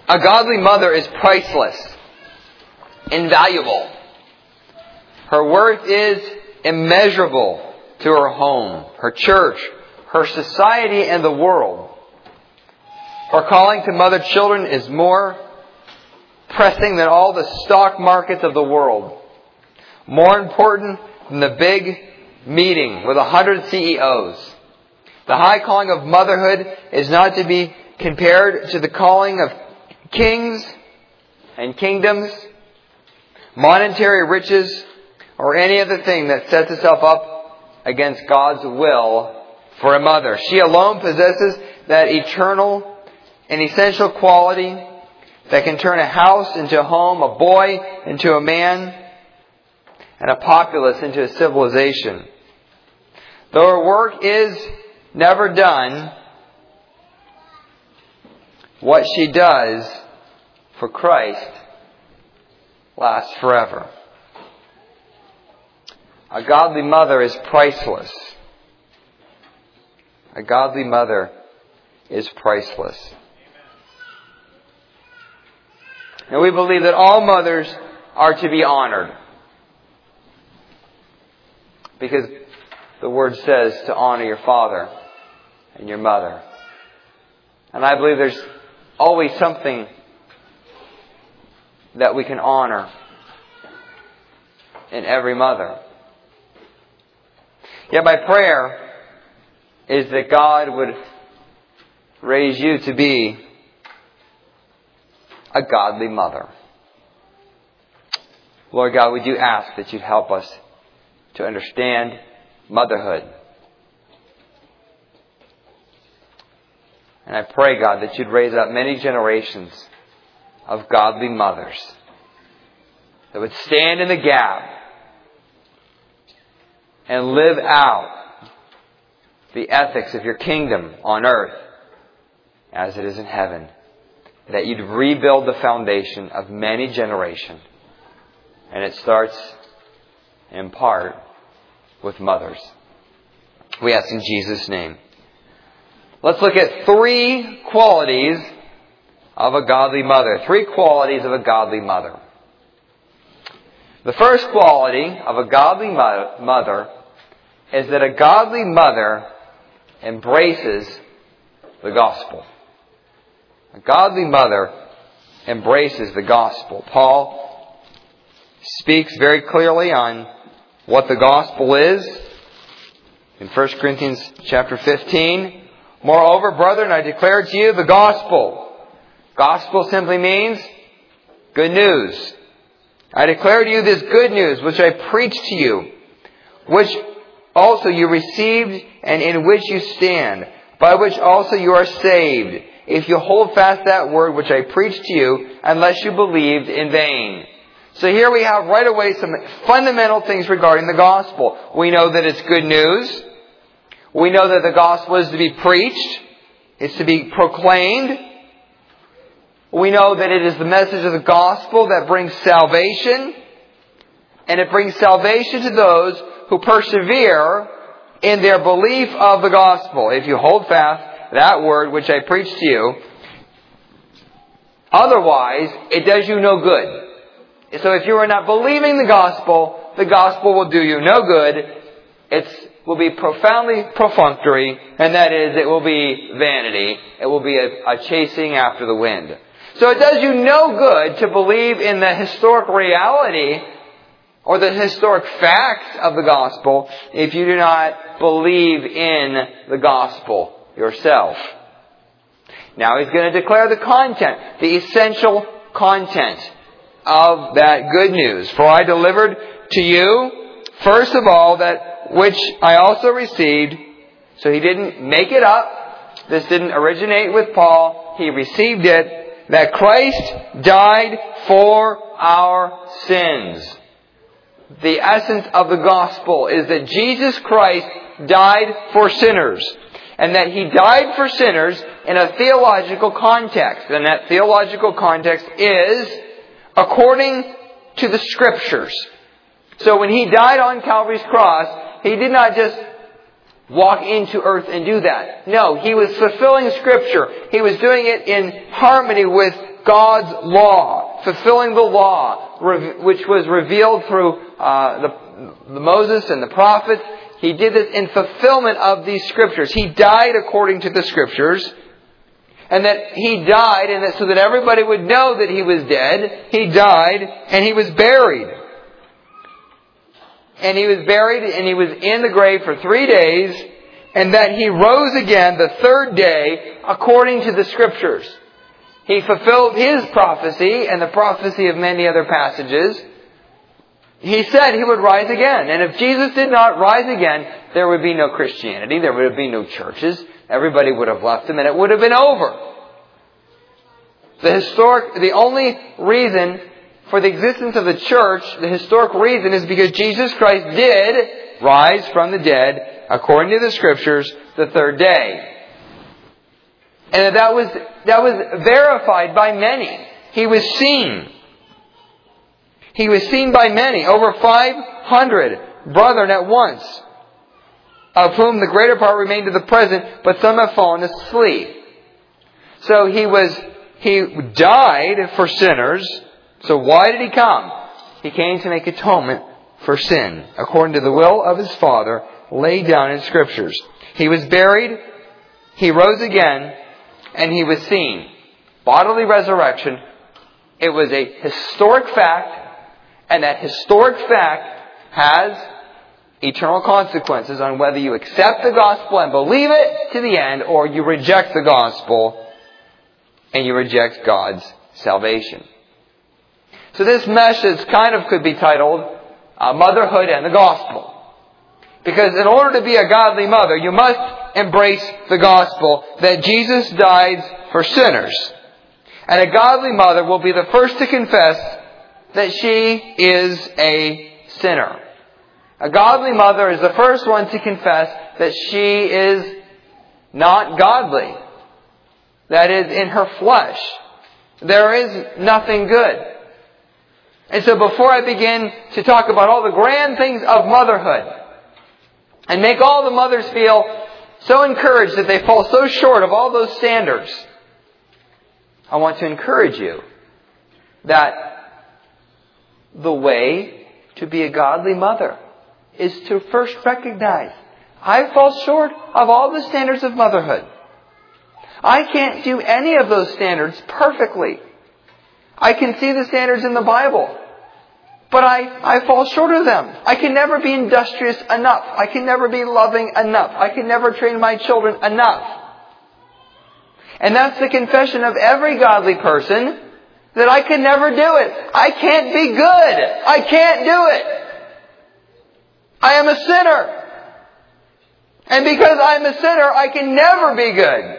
A godly mother is priceless, invaluable. Her worth is immeasurable to her home, her church, her society, and the world. Her calling to mother children is more pressing than all the stock markets of the world. More important than the big meeting with 100 CEOs. The high calling of motherhood is not to be compared to the calling of kings and kingdoms, monetary riches, or any other thing that sets itself up against God's will for a mother. She alone possesses that eternal and essential quality that can turn a house into a home, a boy into a man, and a populace into a civilization. Though her work is never done, what she does for Christ lasts forever. A godly mother is priceless. A godly mother is priceless. And we believe that all mothers are to be honored. Because the Word says to honor your father and your mother. And I believe there's always something that we can honor in every mother. Yet my prayer is that God would raise you to be a godly mother. Lord God, we do ask that you'd help us to understand motherhood. And I pray, God, that you'd raise up many generations of godly mothers that would stand in the gap and live out the ethics of your kingdom on earth as it is in heaven. That you'd rebuild the foundation of many generations. And it starts, in part, with mothers. We ask in Jesus' name. Let's look at 3 qualities of a godly mother. 3 qualities of a godly mother. The first quality of a godly mother is that a godly mother embraces the gospel. A godly mother embraces the gospel. Paul speaks very clearly on what the gospel is in 1 Corinthians chapter 15. Moreover, brethren, I declare to you the gospel. Gospel simply means good news. I declare to you this good news which I preached to you, which also you received and in which you stand, by which also you are saved, if you hold fast that word which I preached to you, unless you believed in vain. So here we have right away some fundamental things regarding the gospel. We know that it's good news. We know that the gospel is to be preached. It's to be proclaimed. We know that it is the message of the gospel that brings salvation. And it brings salvation to those who persevere in their belief of the gospel. If you hold fast that word which I preached to you. Otherwise, it does you no good. So if you are not believing the gospel will do you no good. It will be profoundly perfunctory, and that is, it will be vanity. It will be a chasing after the wind. So it does you no good to believe in the historic reality or the historic facts of the gospel if you do not believe in the gospel yourself. Now he's going to declare the content, the essential content of that good news. For I delivered to you, first of all, that which I also received. So he didn't make it up. This didn't originate with Paul. He received it. That Christ died for our sins. The essence of the gospel is that Jesus Christ died for sinners. And that He died for sinners in a theological context. And that theological context is according to the Scriptures. So when He died on Calvary's cross, He did not just walk into earth and do that. No, He was fulfilling Scripture. He was doing it in harmony with God's law, fulfilling the law, which was revealed through the Moses and the prophets. He did this in fulfillment of these Scriptures. He died according to the Scriptures. And that He died, and that so that everybody would know that He was dead, He died, and He was buried. And He was buried, and He was in the grave for 3 days, and that He rose again the third day according to the Scriptures. He fulfilled His prophecy and the prophecy of many other passages. He said He would rise again. And if Jesus did not rise again, there would be no Christianity. There would be no churches. Everybody would have left Him and it would have been over. The only reason for the existence of the church, the historic reason, is because Jesus Christ did rise from the dead, according to the Scriptures, the third day. And that was verified by many. He was seen. He was seen by many, over 500 brethren at once, of whom the greater part remain to the present, but some have fallen asleep. So He died for sinners. So why did He come? He came to make atonement for sin, according to the will of His Father, laid down in Scriptures. He was buried, He rose again, and He was seen. Bodily resurrection. It was a historic fact, and that historic fact has eternal consequences on whether you accept the gospel and believe it to the end, or you reject the gospel and you reject God's salvation. So this message kind of could be titled Motherhood and the Gospel. Because in order to be a godly mother, you must embrace the gospel that Jesus died for sinners. And a godly mother will be the first to confess that she is a sinner. A godly mother is the first one to confess that she is not godly. That is, in her flesh, there is nothing good. And so before I begin to talk about all the grand things of motherhood, and make all the mothers feel so encouraged that they fall so short of all those standards, I want to encourage you that the way to be a godly mother is to first recognize, I fall short of all the standards of motherhood. I can't do any of those standards perfectly. I can see the standards in the Bible, but I fall short of them. I can never be industrious enough. I can never be loving enough. I can never train my children enough. And that's the confession of every godly person, that I can never do it. I can't be good. I can't do it. I am a sinner. And because I'm a sinner, I can never be good.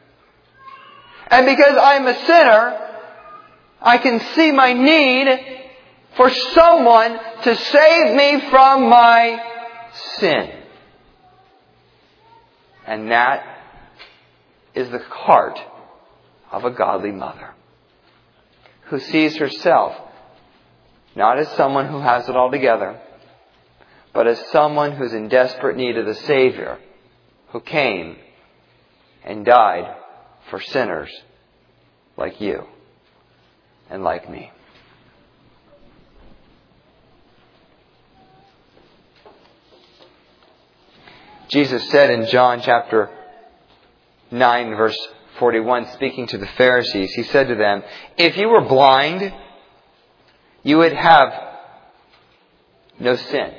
And because I'm a sinner, I can see my need for someone to save me from my sin. And that is the heart of a godly mother, who sees herself not as someone who has it all together, but as someone who's in desperate need of the Savior, who came and died for sinners like you and like me. Jesus said in John chapter 9, verse 41, speaking to the Pharisees, He said to them, if you were blind, you would have no sin.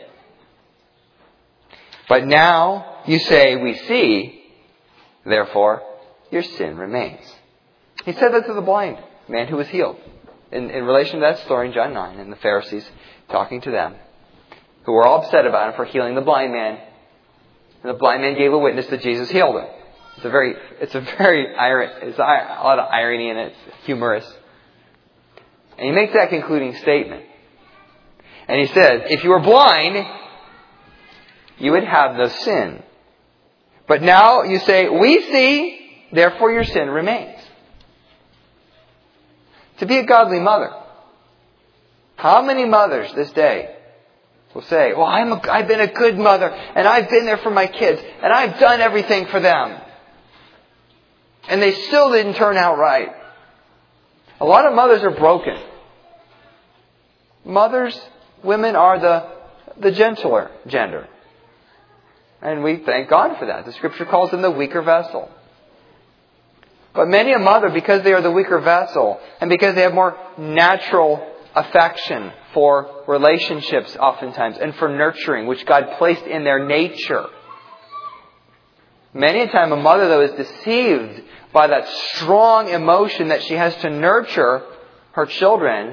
But now you say, we see, therefore your sin remains. He said that to the blind man who was healed. In relation to that story in John 9, and the Pharisees talking to them, who were all upset about Him for healing the blind man. And the blind man gave a witness that Jesus healed him. It's a lot of irony in it. It's humorous. And He makes that concluding statement. And He says, if you were blind, you would have no sin. But now you say, we see, therefore your sin remains. To be a godly mother. How many mothers this day will say, well, I've been a good mother, and I've been there for my kids, and I've done everything for them. And they still didn't turn out right. A lot of mothers are broken. Women are the gentler gender. And we thank God for that. The Scripture calls them the weaker vessel. But many a mother, because they are the weaker vessel, and because they have more natural affection for relationships oftentimes, and for nurturing, which God placed in their nature. Many a time a mother, though, is deceived by that strong emotion that she has to nurture her children.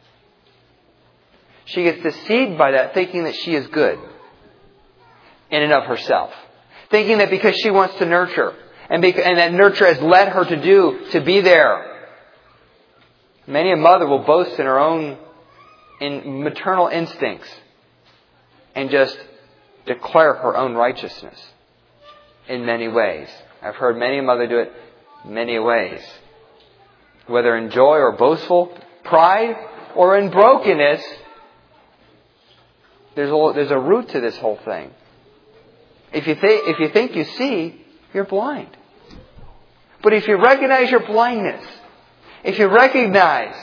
She gets deceived by that, thinking that she is good in and of herself. Thinking that because she wants to nurture, and that nurture has led her to be there. Many a mother will boast in her own maternal instincts and just declare her own righteousness in many ways. I've heard many a mother do it many ways. Whether in joy or boastful pride or in brokenness, there's a root to this whole thing. If you think you see, you're blind. But if you recognize your blindness, if you recognize,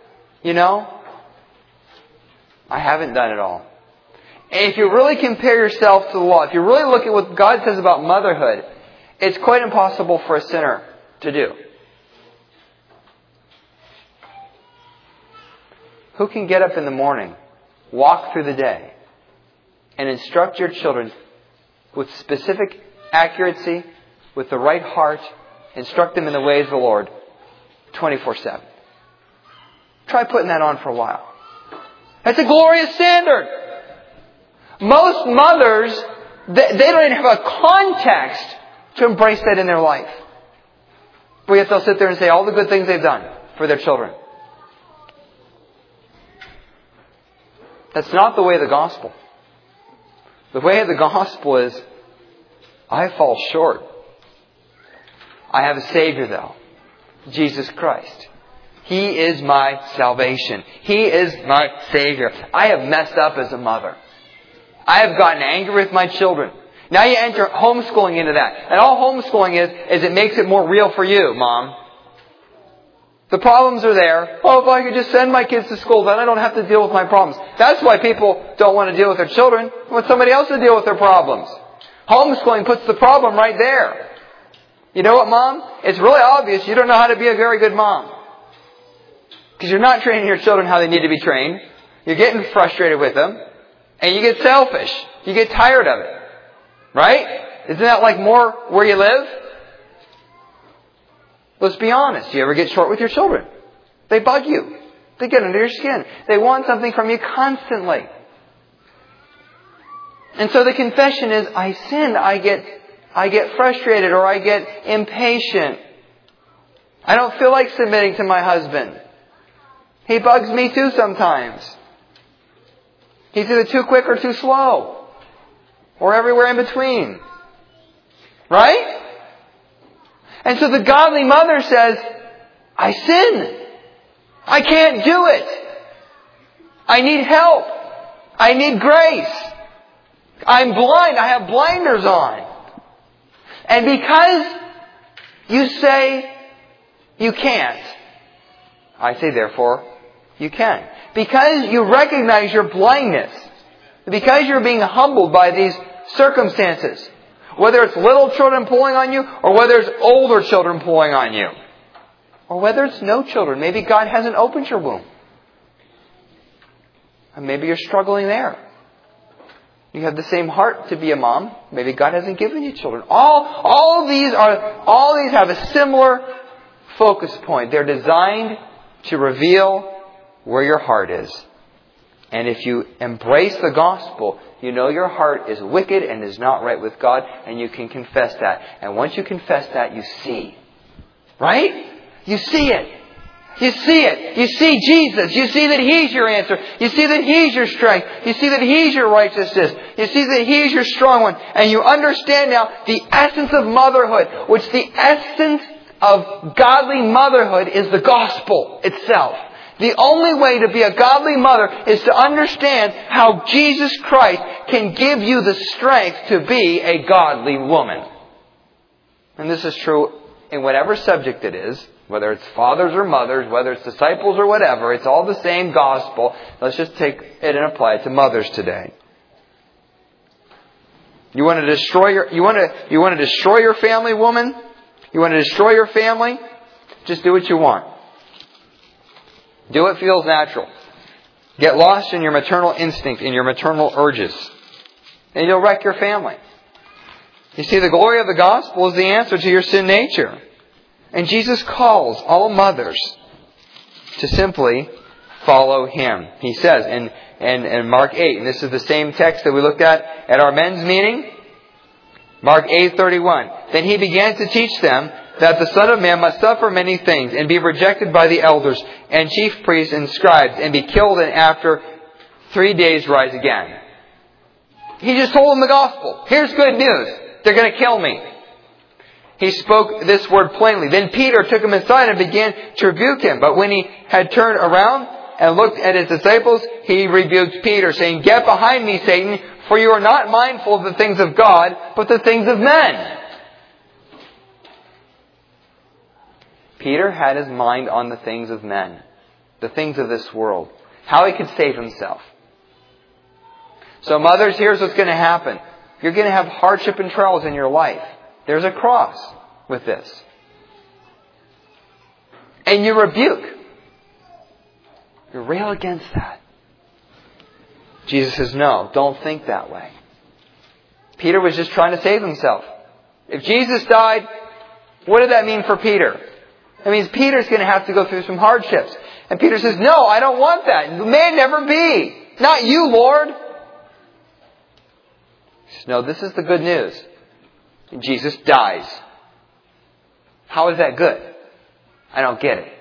I haven't done it all. And if you really compare yourself to the law, if you really look at what God says about motherhood, it's quite impossible for a sinner to do. Who can get up in the morning, walk through the day, and instruct your children with specific accuracy, with the right heart, instruct them in the ways of the Lord 24/7? Try putting that on for a while. That's a glorious standard. Most mothers, they don't even have a context to embrace that in their life. But yet they'll sit there and say all the good things they've done for their children. That's not the way of the gospel. The way of the gospel is, I fall short. I have a Savior, though. Jesus Christ. He is my salvation. He is my Savior. I have messed up as a mother. I have gotten angry with my children. Now you enter homeschooling into that. And all homeschooling is it makes it more real for you, Mom. The problems are there. Oh, if I could just send my kids to school, then I don't have to deal with my problems. That's why people don't want to deal with their children. They want somebody else to deal with their problems. Homeschooling puts the problem right there. You know what, Mom? It's really obvious you don't know how to be a very good mom. Because you're not training your children how they need to be trained. You're getting frustrated with them. And you get selfish. You get tired of it. Right? Isn't that like more where you live? Let's be honest. Do you ever get short with your children? They bug you. They get under your skin. They want something from you constantly. And so the confession is, I sinned. I get frustrated, or I get impatient. I don't feel like submitting to my husband. He bugs me too sometimes. He's either too quick or too slow. Or everywhere in between. Right? And so the godly mother says, I sin. I can't do it. I need help. I need grace. I'm blind. I have blinders on. And because you say you can't, I say therefore you can. Because you recognize your blindness, because you're being humbled by these circumstances, whether it's little children pulling on you, or whether it's older children pulling on you, or whether it's no children. Maybe God hasn't opened your womb. And maybe you're struggling there. You have the same heart to be a mom. Maybe God hasn't given you children. All these have a similar focus point. They're designed to reveal where your heart is. And if you embrace the gospel, you know your heart is wicked and is not right with God, and you can confess that. And once you confess that, you see. Right? You see it. You see it. You see Jesus. You see that He's your answer. You see that He's your strength. You see that He's your righteousness. You see that He's your strong one. And you understand now the essence of motherhood, which the essence of godly motherhood is the gospel itself. The only way to be a godly mother is to understand how Jesus Christ can give you the strength to be a godly woman. And this is true in whatever subject it is. Whether it's fathers or mothers, whether it's disciples or whatever, it's all the same gospel. Let's just take it and apply it to mothers today. You want to destroy your family, woman? You want to destroy your family? Just do what you want. Do what feels natural. Get lost in your maternal instinct, in your maternal urges. And you'll wreck your family. You see, the glory of the gospel is the answer to your sin nature. And Jesus calls all mothers to simply follow Him. He says in Mark 8, and this is the same text that we looked at our men's meeting. Mark 8:31. Then He began to teach them that the Son of Man must suffer many things and be rejected by the elders and chief priests and scribes and be killed and after 3 days rise again. He just told them the gospel. Here's good news. They're going to kill me. He spoke this word plainly. Then Peter took him aside and began to rebuke him. But when he had turned around and looked at his disciples, he rebuked Peter, saying, "Get behind me, Satan, for you are not mindful of the things of God, but the things of men." Peter had his mind on the things of men, the things of this world, how he could save himself. So mothers, here's what's going to happen. You're going to have hardship and trials in your life. There's a cross with this. And you rebuke. You rail against that. Jesus says, no, don't think that way. Peter was just trying to save himself. If Jesus died, what did that mean for Peter? It means Peter's going to have to go through some hardships. And Peter says, no, I don't want that. May it never be. Not you, Lord. He says, no, this is the good news. And Jesus dies. How is that good? I don't get it.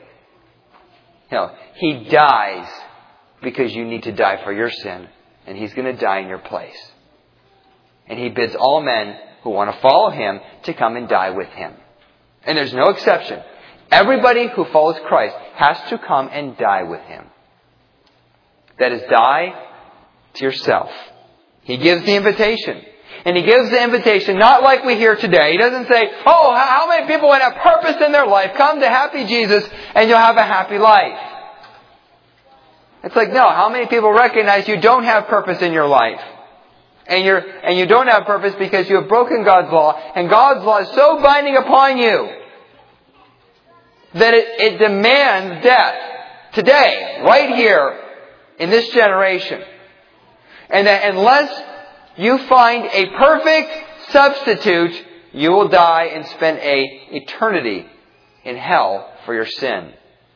He dies because you need to die for your sin. And He's going to die in your place. And He bids all men who want to follow Him to come and die with Him. And there's no exception. Everybody who follows Christ has to come and die with Him. That is, die to yourself. He gives the invitation. And He gives the invitation not like we hear today. He doesn't say, oh, how many people want to have purpose in their life? Come to Happy Jesus and you'll have a happy life. It's like, no, how many people recognize you don't have purpose in your life? And you don't have purpose because you have broken God's law. And God's law is so binding upon you that it demands death today, right here, in this generation. And that unless you find a perfect substitute, you will die and spend an eternity in hell for your sin.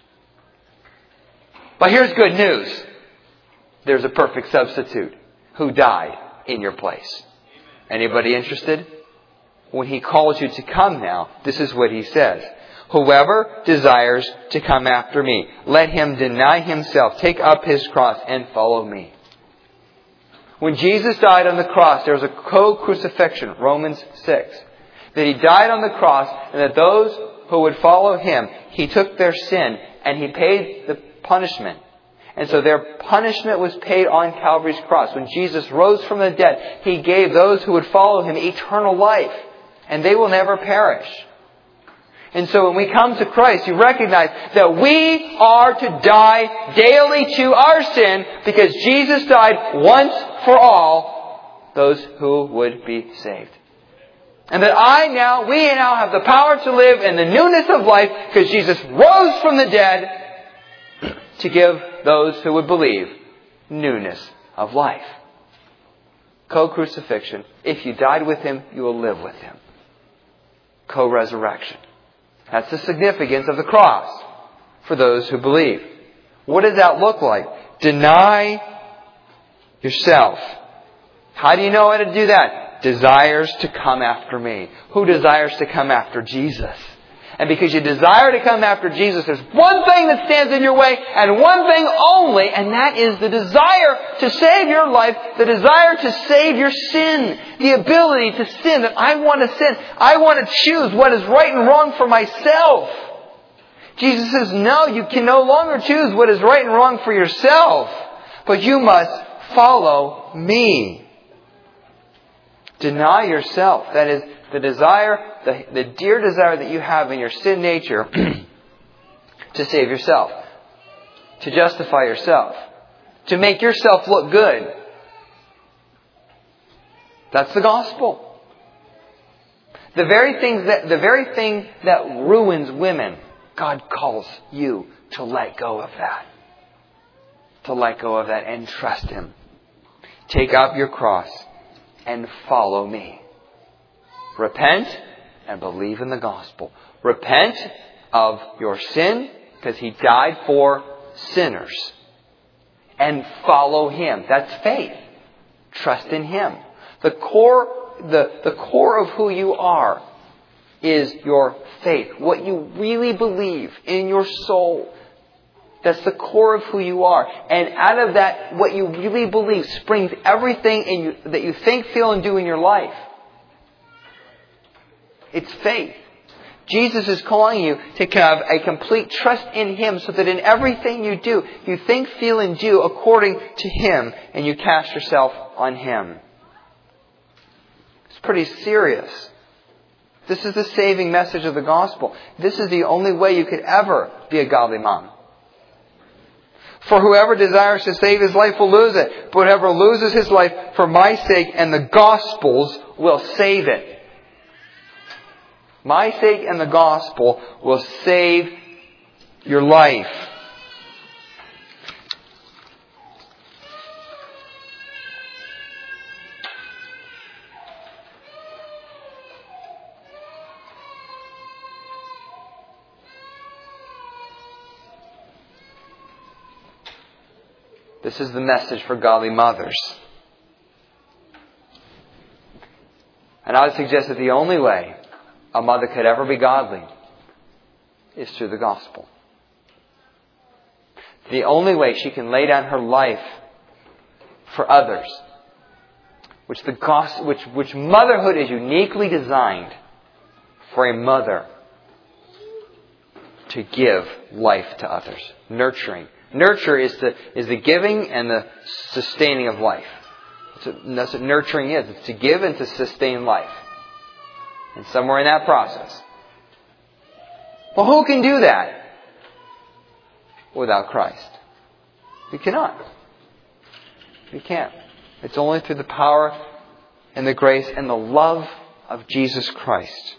But here's good news. There's a perfect substitute who died in your place. Anybody interested? When He calls you to come now, this is what He says. Whoever desires to come after me, let him deny himself, take up his cross, and follow me. When Jesus died on the cross, there was a co-crucifixion, Romans 6. That He died on the cross, and that those who would follow Him, He took their sin, and He paid the punishment. And so their punishment was paid on Calvary's cross. When Jesus rose from the dead, He gave those who would follow Him eternal life. And they will never perish. And so when we come to Christ, you recognize that we are to die daily to our sin because Jesus died once for all, those who would be saved. And that we now have the power to live in the newness of life because Jesus rose from the dead to give those who would believe newness of life. Co-crucifixion. If you died with Him, you will live with Him. Co-resurrection. That's the significance of the cross for those who believe. What does that look like? Deny yourself. How do you know how to do that? Desires to come after me. Who desires to come after Jesus? And because you desire to come after Jesus, there's one thing that stands in your way and one thing only, and that is the desire to save your life, the desire to save your sin, the ability to sin, that I want to sin. I want to choose what is right and wrong for myself. Jesus says, no, you can no longer choose what is right and wrong for yourself, but you must follow me. Deny yourself. That is, the desire, the dear desire that you have in your sin nature to save yourself, to justify yourself, to make yourself look good. That's the gospel. The very thing that ruins women, God calls you to let go of that. To let go of that and trust Him. Take up your cross and follow me. Repent and believe in the gospel. Repent of your sin because He died for sinners. And follow Him. That's faith. Trust in Him. The core of who you are is your faith. What you really believe in your soul. That's the core of who you are. And out of that, what you really believe springs everything that you think, feel, and do in your life. It's faith. Jesus is calling you to have a complete trust in Him so that in everything you do, you think, feel, and do according to Him and you cast yourself on Him. It's pretty serious. This is the saving message of the gospel. This is the only way you could ever be a godly mom. For whoever desires to save his life will lose it. But whoever loses his life for my sake and the gospel's will save it. My sake and the gospel will save your life. This is the message for godly mothers. And I would suggest that the only way a mother could ever be godly is through the gospel. The only way she can lay down her life for others, which motherhood is uniquely designed for a mother to give life to others. Nurturing. Nurture is the giving and the sustaining of life. That's what nurturing is. It's to give and to sustain life. And somewhere in that process. Well, who can do that without Christ? You cannot. You can't. It's only through the power and the grace and the love of Jesus Christ.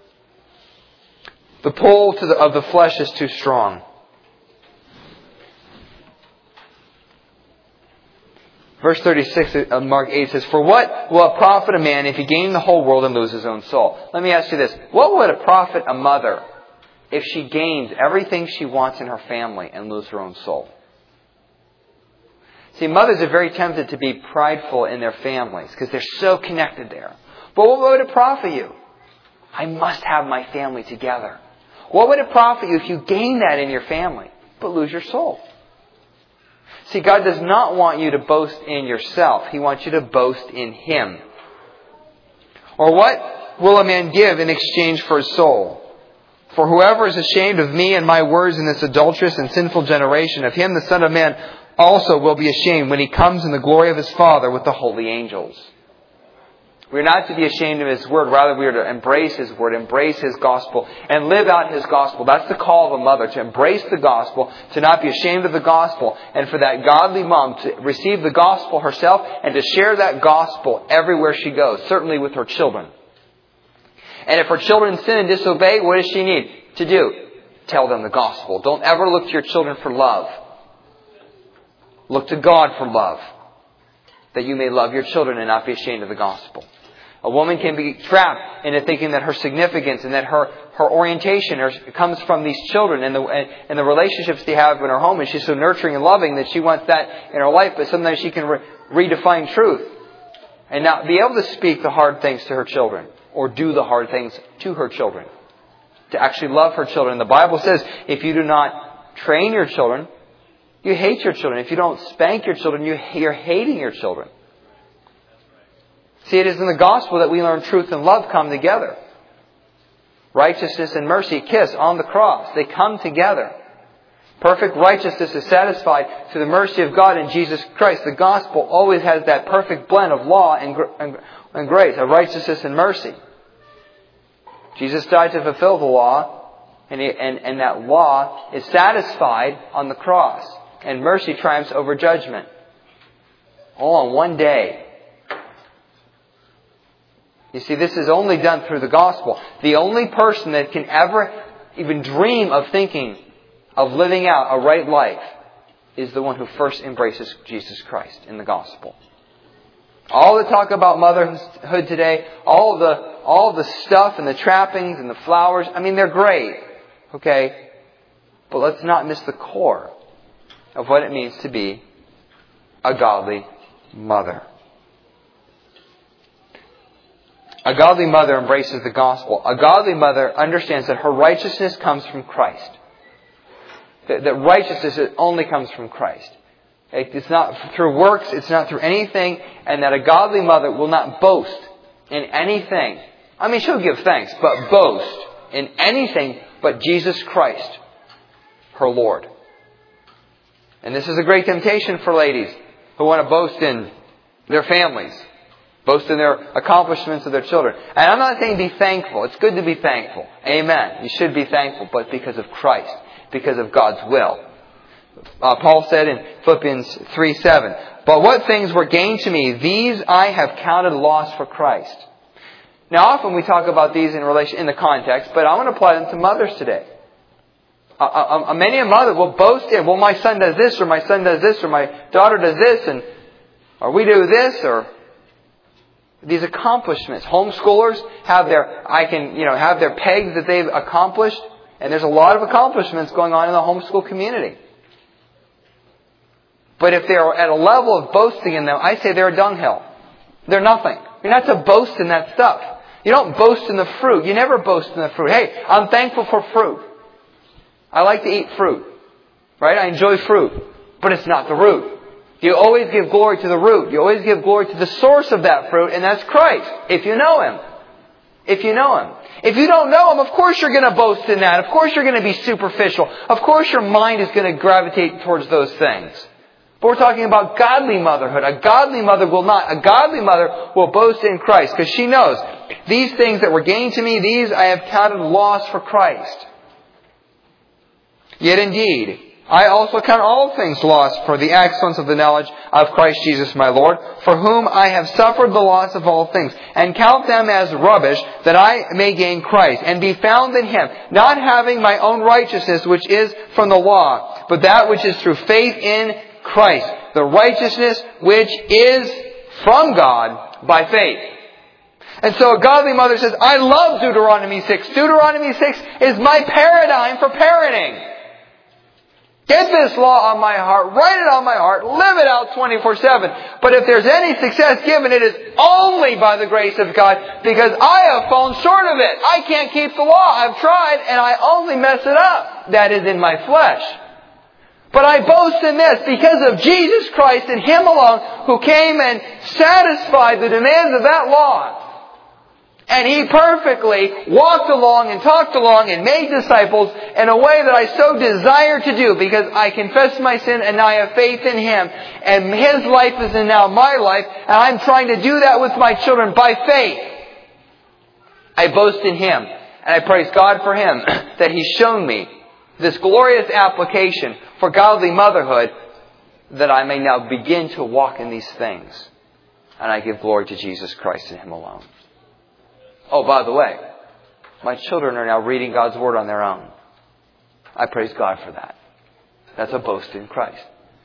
The pull of the flesh is too strong. Verse 36 of Mark 8 says, "For what will it profit a man if he gain the whole world and lose his own soul?" Let me ask you this. What would it profit a mother if she gains everything she wants in her family and lose her own soul? See, mothers are very tempted to be prideful in their families because they're so connected there. But what would it profit you? I must have my family together. What would it profit you if you gain that in your family but lose your soul? See, God does not want you to boast in yourself. He wants you to boast in Him. Or what will a man give in exchange for his soul? For whoever is ashamed of me and my words in this adulterous and sinful generation, of him the Son of Man also will be ashamed when He comes in the glory of His Father with the holy angels. We are not to be ashamed of His Word. Rather, we are to embrace His Word, embrace His gospel, and live out His gospel. That's the call of a mother, to embrace the gospel, to not be ashamed of the gospel, and for that godly mom to receive the gospel herself and to share that gospel everywhere she goes, certainly with her children. And if her children sin and disobey, what does she need to do? Tell them the gospel. Don't ever look to your children for love. Look to God for love, that you may love your children and not be ashamed of the gospel. A woman can be trapped into thinking that her significance and that her orientation comes from these children and the relationships they have in her home. And she's so nurturing and loving that she wants that in her life. But sometimes she can redefine truth and not be able to speak the hard things to her children or do the hard things to her children. To actually love her children. The Bible says if you do not train your children, you hate your children. If you don't spank your children, you're hating your children. See, it is in the gospel that we learn truth and love come together. Righteousness and mercy kiss on the cross. They come together. Perfect righteousness is satisfied through the mercy of God in Jesus Christ. The gospel always has that perfect blend of law and grace, of righteousness and mercy. Jesus died to fulfill the law, And that law is satisfied on the cross. And mercy triumphs over judgment. All on one day. You see, this is only done through the gospel. The only person that can ever even dream of thinking of living out a right life is the one who first embraces Jesus Christ in the gospel. All the talk about motherhood today, all the stuff and the trappings and the flowers, I mean, they're great. Okay? But let's not miss the core of what it means to be a godly mother. A godly mother embraces the gospel. A godly mother understands that her righteousness comes from Christ. That righteousness only comes from Christ. It's not through works, it's not through anything, and that a godly mother will not boast in anything. I mean, she'll give thanks, but boast in anything but Jesus Christ, her Lord. And this is a great temptation for ladies who want to boast in their families, boast in their accomplishments of their children. And I'm not saying be thankful. It's good to be thankful. Amen. You should be thankful, but because of Christ, because of God's will. Paul said in Philippians 3:7, "But what things were gained to me, these I have counted loss for Christ." Now, often we talk about these in the context, but I want to apply them to mothers today. Many a mother will boast in, well, my son does this, or my son does this, or my daughter does this, or we do this, or these accomplishments. Homeschoolers have their pegs that they've accomplished, and there's a lot of accomplishments going on in the homeschool community. But if they're at a level of boasting in them, I say they're a dunghill. They're nothing. You're not to boast in that stuff. You don't boast in the fruit. You never boast in the fruit. Hey, I'm thankful for fruit. I like to eat fruit. Right? I enjoy fruit. But it's not the root. You always give glory to the root. You always give glory to the source of that fruit, and that's Christ. If you know Him. If you know Him. If you don't know Him, of course you're going to boast in that. Of course you're going to be superficial. Of course your mind is going to gravitate towards those things. But we're talking about godly motherhood. A godly mother will not. A godly mother will boast in Christ because she knows these things that were gained to me, these I have counted loss for Christ. Yet indeed, I also count all things lost for the excellence of the knowledge of Christ Jesus my Lord, for whom I have suffered the loss of all things, and count them as rubbish, that I may gain Christ, and be found in Him, not having my own righteousness which is from the law, but that which is through faith in Christ, the righteousness which is from God by faith. And so a godly mother says, I love Deuteronomy 6. Deuteronomy 6 is my paradigm for parenting. Get this law on my heart, write it on my heart, live it out 24/7. But if there's any success given, it is only by the grace of God, because I have fallen short of it. I can't keep the law. I've tried and I only mess it up. That is in my flesh. But I boast in this because of Jesus Christ and Him alone, who came and satisfied the demands of that law. And He perfectly walked along and talked along and made disciples in a way that I so desire to do, because I confess my sin and now I have faith in Him. And His life is now my life, and I'm trying to do that with my children by faith. I boast in Him, and I praise God for Him that He's shown me this glorious application for godly motherhood, that I may now begin to walk in these things. And I give glory to Jesus Christ and Him alone. Oh, by the way, my children are now reading God's Word on their own. I praise God for that. That's a boast in Christ.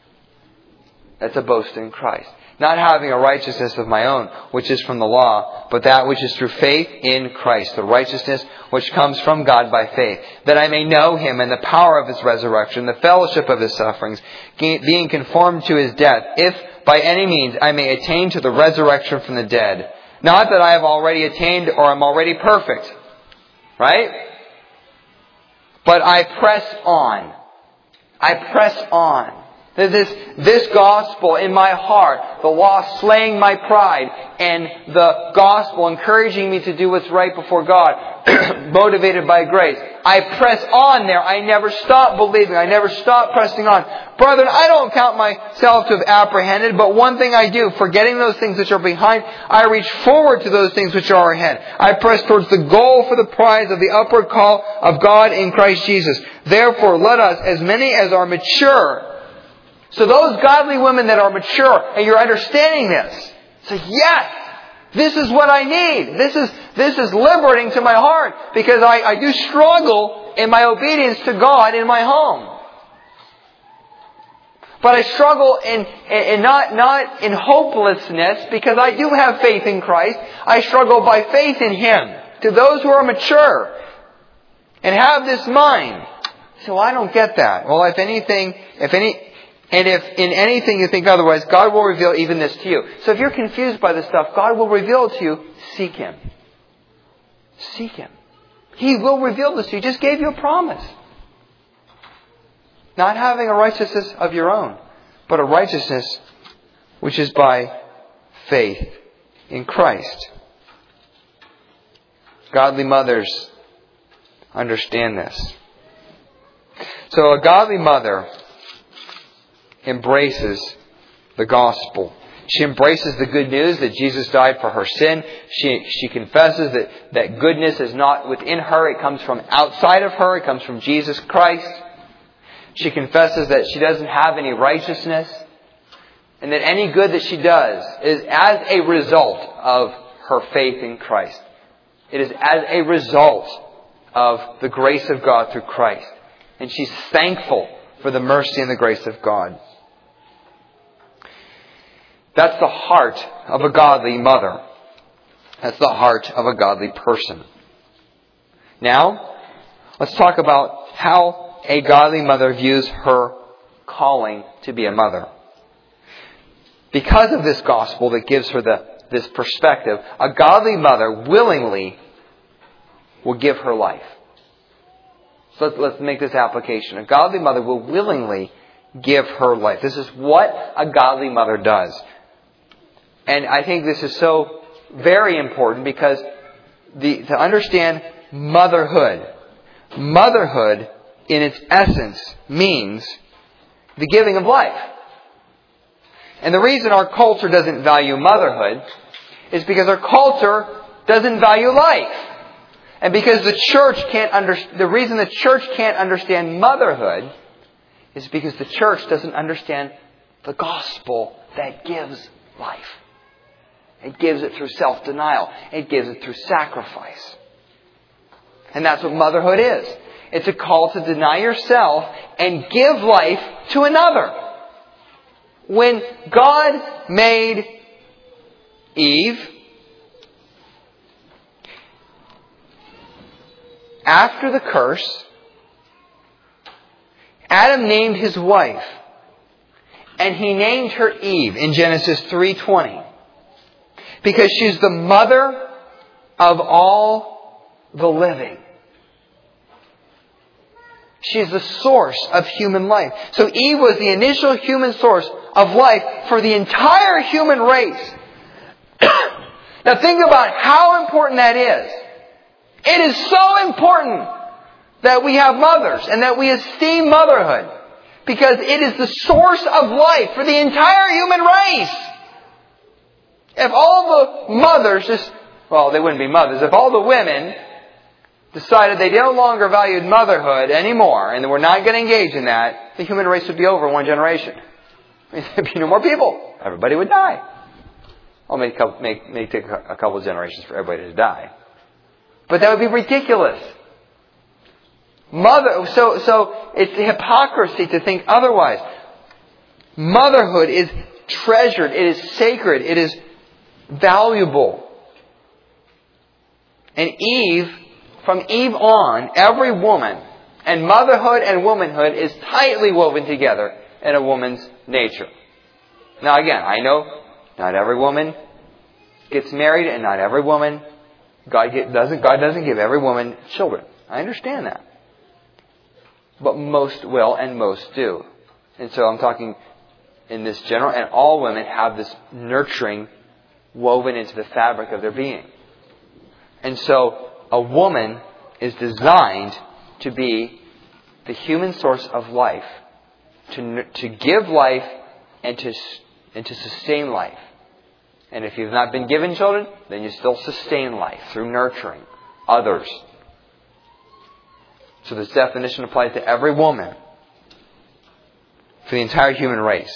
That's a boast in Christ. Not having a righteousness of my own, which is from the law, but that which is through faith in Christ, the righteousness which comes from God by faith, that I may know Him and the power of His resurrection, the fellowship of His sufferings, being conformed to His death, if by any means I may attain to the resurrection from the dead. Not that I have already attained or am already perfect. Right? But I press on. I press on. This gospel in my heart, the law slaying my pride, and the gospel encouraging me to do what's right before God, motivated by grace. I press on there. I never stop believing. I never stop pressing on. Brethren, I don't count myself to have apprehended, but one thing I do, forgetting those things which are behind, I reach forward to those things which are ahead. I press towards the goal for the prize of the upward call of God in Christ Jesus. Therefore, let us, as many as are mature. So those godly women that are mature, and you're understanding this, say, yes, this is what I need. This is liberating to my heart, because I do struggle in my obedience to God in my home. But I struggle in not in hopelessness, because I do have faith in Christ. I struggle by faith in Him. To those who are mature and have this mind. So I don't get that. Well, if in anything you think otherwise, God will reveal even this to you. So if you're confused by this stuff, God will reveal it to you. Seek Him. Seek Him. He will reveal this to you. He just gave you a promise. Not having a righteousness of your own, but a righteousness which is by faith in Christ. Godly mothers understand this. So a godly mother embraces the gospel. She embraces the good news that Jesus died for her sin. She confesses that goodness is not within her. It comes from outside of her. It comes from Jesus Christ. She confesses that she doesn't have any righteousness, and that any good that she does is as a result of her faith in Christ. It is as a result of the grace of God through Christ. And she's thankful for the mercy and the grace of God. That's the heart of a godly mother. That's the heart of a godly person. Now, let's talk about how a godly mother views her calling to be a mother. Because of this gospel that gives her this perspective, a godly mother willingly will give her life. So let's make this application. A godly mother will willingly give her life. This is what a godly mother does. And I think this is so very important, because to understand motherhood in its essence means the giving of life. And the reason our culture doesn't value motherhood is because our culture doesn't value life. And because the reason the church can't understand motherhood is because the church doesn't understand the gospel that gives life. It gives it through self-denial. It gives it through sacrifice. And that's what motherhood is. It's a call to deny yourself and give life to another. When God made Eve, after the curse, Adam named his wife, and he named her Eve in Genesis 3:20, because she's the mother of all the living. She's the source of human life. So Eve was the initial human source of life for the entire human race. Now think about how important that is. It is so important that we have mothers and that we esteem motherhood, because it is the source of life for the entire human race. If all the mothers they wouldn't be mothers. If all the women decided they no longer valued motherhood anymore and they were not going to engage in that, the human race would be over in one generation. There'd be no more people. Everybody would die. Well, it may take a couple of generations for everybody to die. But that would be ridiculous. So it's hypocrisy to think otherwise. Motherhood is treasured. It is sacred. It is valuable. And from Eve on, every woman, and motherhood and womanhood is tightly woven together in a woman's nature. Now again, I know not every woman gets married, and not every woman, God doesn't give every woman children. I understand that. But most will, and most do. And so I'm talking in this general, and all women have this nurturing woven into the fabric of their being. And so a woman is designed to be the human source of life, to give life and to sustain life. And if you've not been given children, then you still sustain life through nurturing others. So this definition applies to every woman, for the entire human race.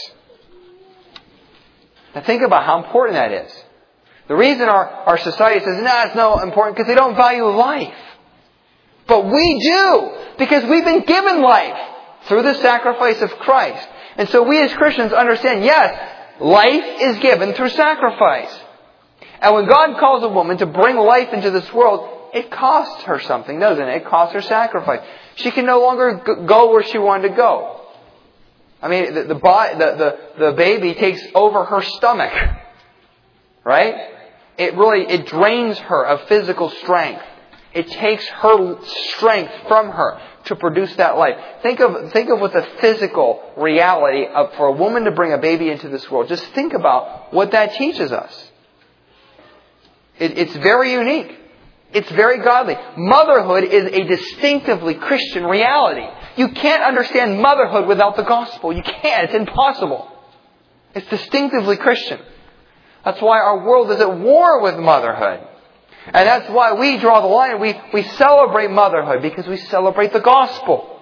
Now think about how important that is. The reason our society says, it's not important because they don't value life. But we do, because we've been given life through the sacrifice of Christ. And so we as Christians understand, yes, life is given through sacrifice. And when God calls a woman to bring life into this world, it costs her something, doesn't it? It costs her sacrifice. She can no longer go where she wanted to go. I mean, the baby takes over her stomach. Right? It drains her of physical strength. It takes her strength from her to produce that life. Think of what the physical reality for a woman to bring a baby into this world. Just think about what that teaches us. It's very unique. It's very godly. Motherhood is a distinctively Christian reality. You can't understand motherhood without the gospel. You can't. It's impossible. It's distinctively Christian. That's why our world is at war with motherhood. And that's why we draw the line. We celebrate motherhood because we celebrate the gospel.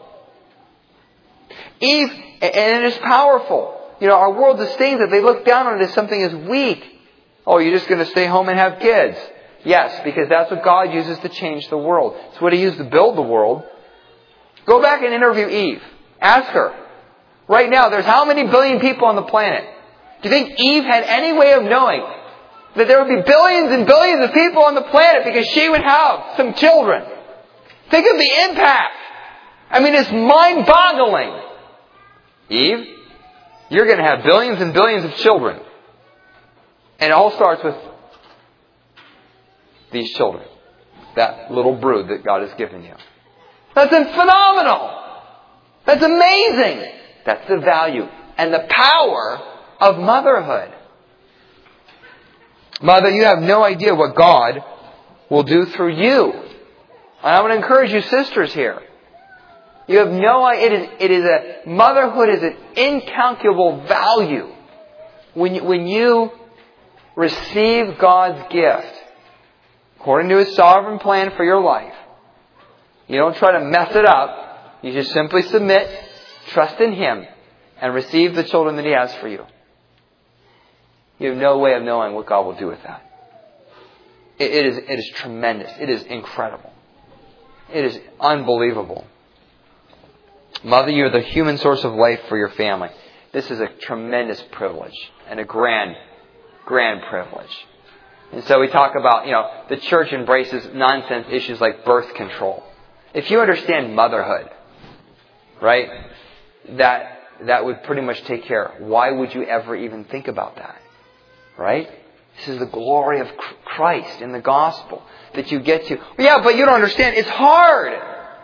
Eve, and it is powerful. Our world disdains it. They look down on it as something as weak. Oh, you're just going to stay home and have kids. Yes, because that's what God uses to change the world. It's what He used to build the world. Go back and interview Eve. Ask her. Right now, there's how many billion people on the planet? Do you think Eve had any way of knowing that there would be billions and billions of people on the planet because she would have some children? Think of the impact. I mean, it's mind-boggling. Eve, you're going to have billions and billions of children. And it all starts with these children. That little brood that God has given you. That's phenomenal. That's amazing. That's the value and the power of motherhood. Mother, you have no idea what God will do through you. And I want to encourage you sisters here. You have no idea. Motherhood is an incalculable value. When you receive God's gift, according to His sovereign plan for your life, you don't try to mess it up. You just simply submit, trust in Him, and receive the children that He has for you. You have no way of knowing what God will do with that. It is tremendous. It is incredible. It is unbelievable. Mother, you're the human source of life for your family. This is a tremendous privilege and a grand privilege. And so we talk about, the church embraces nonsense issues like birth control. If you understand motherhood, right, that would pretty much take care. Why would you ever even think about that? Right? This is the glory of Christ in the gospel that you get to. Yeah, but you don't understand. It's hard.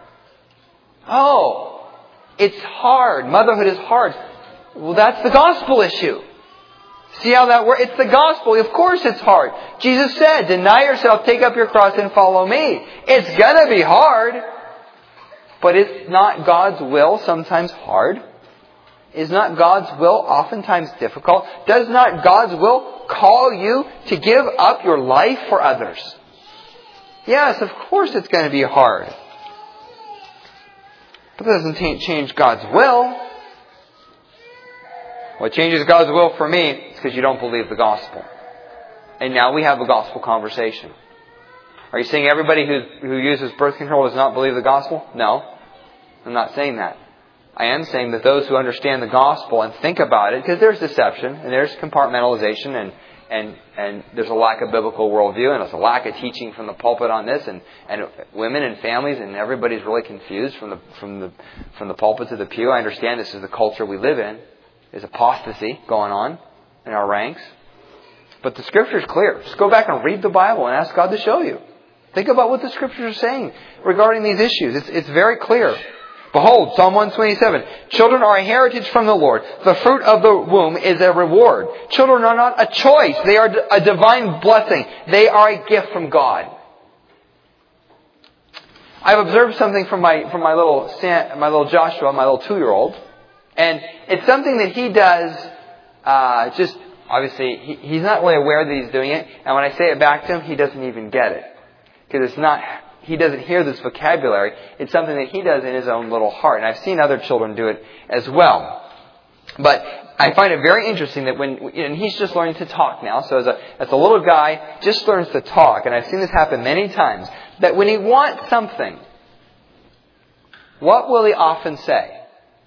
Oh, it's hard. Motherhood is hard. Well, that's the gospel issue. See how that works? It's the gospel. Of course it's hard. Jesus said, deny yourself, take up your cross and follow me. It's going to be hard. But is not God's will sometimes hard? Is not God's will oftentimes difficult? Does not God's will call you to give up your life for others? Yes, of course it's going to be hard. But that doesn't change God's will. What changes God's will for me is because you don't believe the gospel. And now we have a gospel conversation. Are you saying everybody who uses birth control does not believe the gospel? No. I'm not saying that. I am saying that those who understand the gospel and think about it, because there's deception and there's compartmentalization and there's a lack of biblical worldview and there's a lack of teaching from the pulpit on this and women and families and everybody's really confused from the pulpit to the pew. I understand this is the culture we live in. There's apostasy going on in our ranks. But the Scripture is clear. Just go back and read the Bible and ask God to show you. Think about what the Scriptures are saying regarding these issues. It's very clear. Behold, Psalm 127, children are a heritage from the Lord. The fruit of the womb is a reward. Children are not a choice. They are a divine blessing. They are a gift from God. I've observed something from my little Joshua, my little 2-year-old. And it's something that he does, obviously, he's not really aware that he's doing it. And when I say it back to him, he doesn't even get it. Because he doesn't hear this vocabulary. It's something that he does in his own little heart. And I've seen other children do it as well. But I find it very interesting that and he's just learning to talk now. So as a little guy, just learns to talk. And I've seen this happen many times. That when he wants something, what will he often say?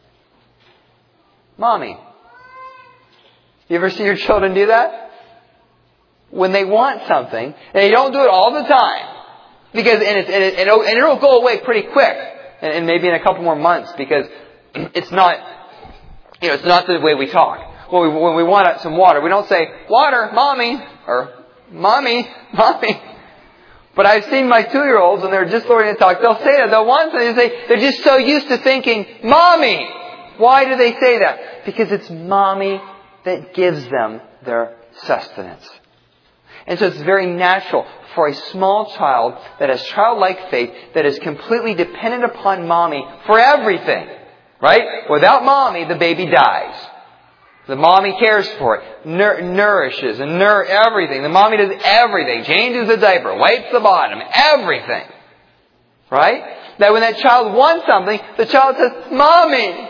Mommy. You ever see your children do that? When they want something, and they don't do it all the time. Because it'll go away pretty quick. And maybe in a couple more months. Because it's not the way we talk. When we want some water, we don't say, water, mommy, or mommy, mommy. But I've seen my 2-year-olds, and they're just learning to talk. They'll say that. They'll want something. They're just so used to thinking, mommy. Why do they say that? Because it's mommy that gives them their sustenance. And so it's very natural for a small child that has childlike faith, that is completely dependent upon mommy for everything. Right? Without mommy, the baby dies. The mommy cares for it, nourishes and everything. The mommy does everything. Changes the diaper, wipes the bottom, everything. Right? That when that child wants something, the child says, mommy.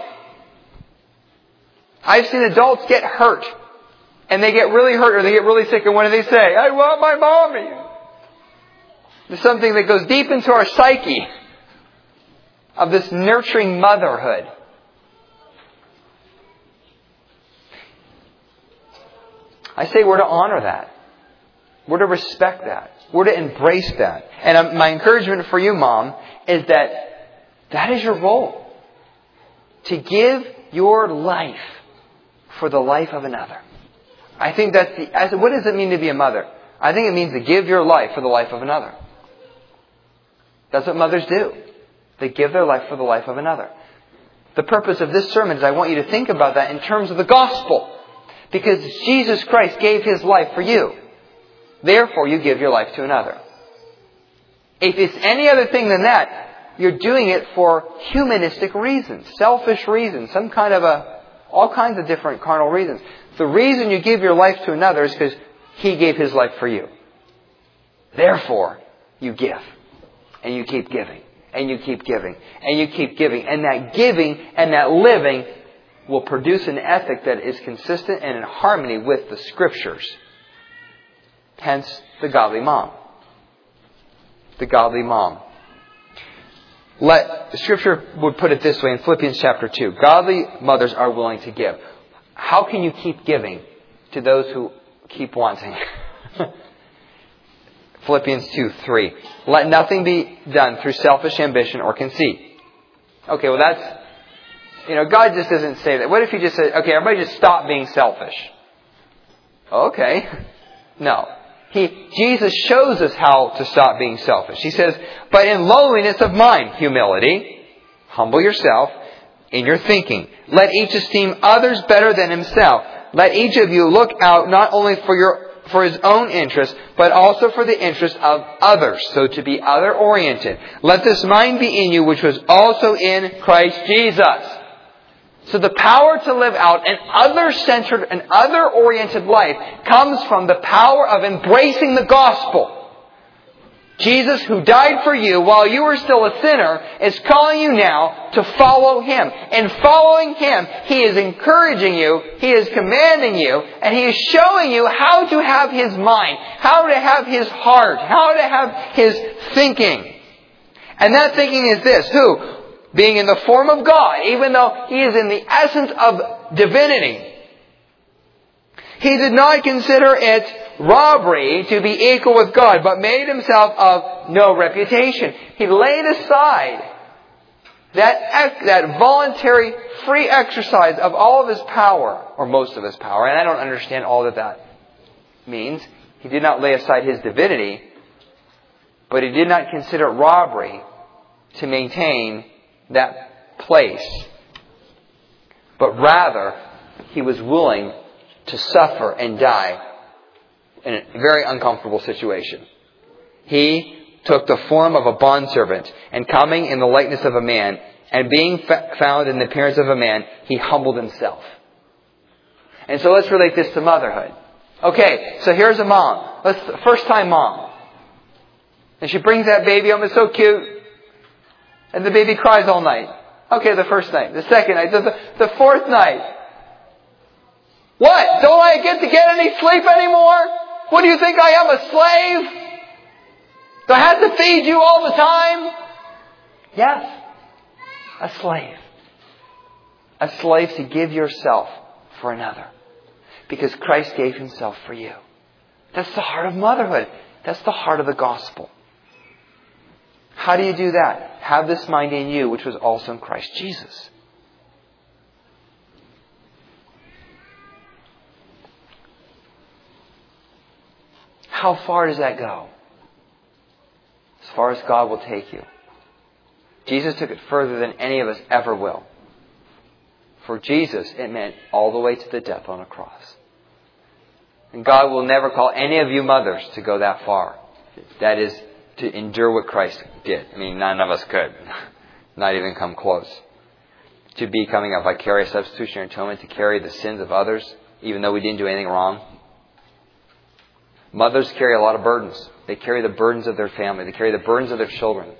I've seen adults get hurt. And they get really hurt or they get really sick. And what do they say? I want my mommy. There's something that goes deep into our psyche of this nurturing motherhood. I say we're to honor that. We're to respect that. We're to embrace that. And my encouragement for you, Mom, is that is your role. To give your life for the life of another. I think what does it mean to be a mother? I think it means to give your life for the life of another. That's what mothers do. They give their life for the life of another. The purpose of this sermon is I want you to think about that in terms of the gospel. Because Jesus Christ gave His life for you. Therefore, you give your life to another. If it's any other thing than that, you're doing it for humanistic reasons, selfish reasons, all kinds of different carnal reasons. The reason you give your life to another is because He gave His life for you. Therefore, you give. And you keep giving. And you keep giving. And you keep giving. And that giving and that living will produce an ethic that is consistent and in harmony with the Scriptures. Hence, the godly mom. The godly mom. The Scripture would put it this way in Philippians chapter 2. Godly mothers are willing to give. How can you keep giving to those who keep wanting? Philippians 2:3. Let nothing be done through selfish ambition or conceit. Okay, well that's... God just doesn't say that. What if He just said, okay, everybody just stop being selfish? Okay. No. Jesus shows us how to stop being selfish. He says, but in lowliness of mind, humility, humble yourself in your thinking. Let each esteem others better than himself. Let each of you look out not only for his own interest, but also for the interest of others. So to be other-oriented. Let this mind be in you, which was also in Christ Jesus. So the power to live out an other-centered and other-oriented life comes from the power of embracing the gospel. Jesus, who died for you while you were still a sinner, is calling you now to follow Him. And following Him, He is encouraging you, He is commanding you, and He is showing you how to have His mind, how to have His heart, how to have His thinking. And that thinking is this, who? Being in the form of God, even though He is in the essence of divinity. He did not consider it robbery to be equal with God, but made Himself of no reputation. He laid aside that voluntary free exercise of all of His power, or most of His power, and I don't understand all that means. He did not lay aside His divinity, but He did not consider it robbery to maintain that place. But rather, He was willing to suffer and die in a very uncomfortable situation. He took the form of a bondservant, and coming in the likeness of a man, and being found in the appearance of a man, He humbled Himself. And so let's relate this to motherhood. Okay, so here's a mom. First time mom. And she brings that baby home. It's so cute. And the baby cries all night. Okay, the first night. The second night. The fourth night. What? Don't I get any sleep anymore? What do you think I am, a slave? Do I have to feed you all the time? Yes. A slave. A slave to give yourself for another. Because Christ gave Himself for you. That's the heart of motherhood. That's the heart of the gospel. How do you do that? Have this mind in you, which was also in Christ Jesus. How far does that go? As far as God will take you. Jesus took it further than any of us ever will. For Jesus, it meant all the way to the death on a cross. And God will never call any of you mothers to go that far. That is, to endure what Christ did. I mean, none of us could. Not even come close. To becoming a vicarious substitutionary atonement, to carry the sins of others, even though we didn't do anything wrong. Mothers carry a lot of burdens. They carry the burdens of their family. They carry the burdens of their children.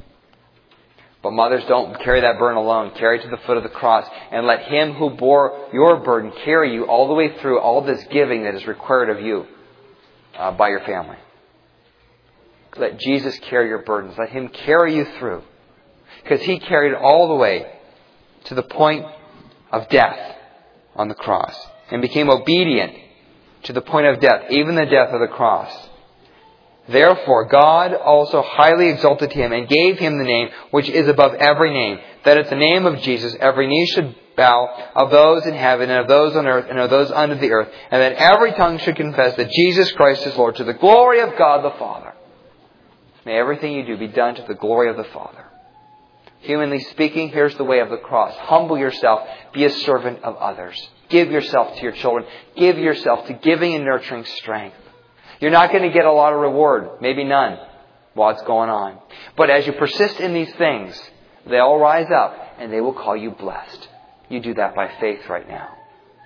But mothers, don't carry that burden alone. Carry it to the foot of the cross. And let Him who bore your burden carry you all the way through all this giving that is required of you by your family. Let Jesus carry your burdens. Let Him carry you through. Because He carried it all the way to the point of death on the cross. And became obedient to the point of death, even the death of the cross. Therefore, God also highly exalted Him and gave Him the name which is above every name, that at the name of Jesus every knee should bow, of those in heaven and of those on earth and of those under the earth, and that every tongue should confess that Jesus Christ is Lord, to the glory of God the Father. May everything you do be done to the glory of the Father. Humanly speaking, here's the way of the cross. Humble yourself. Be a servant of others. Give yourself to your children. Give yourself to giving and nurturing strength. You're not going to get a lot of reward. Maybe none while it's going on. But as you persist in these things, they'll rise up and they will call you blessed. You do that by faith right now.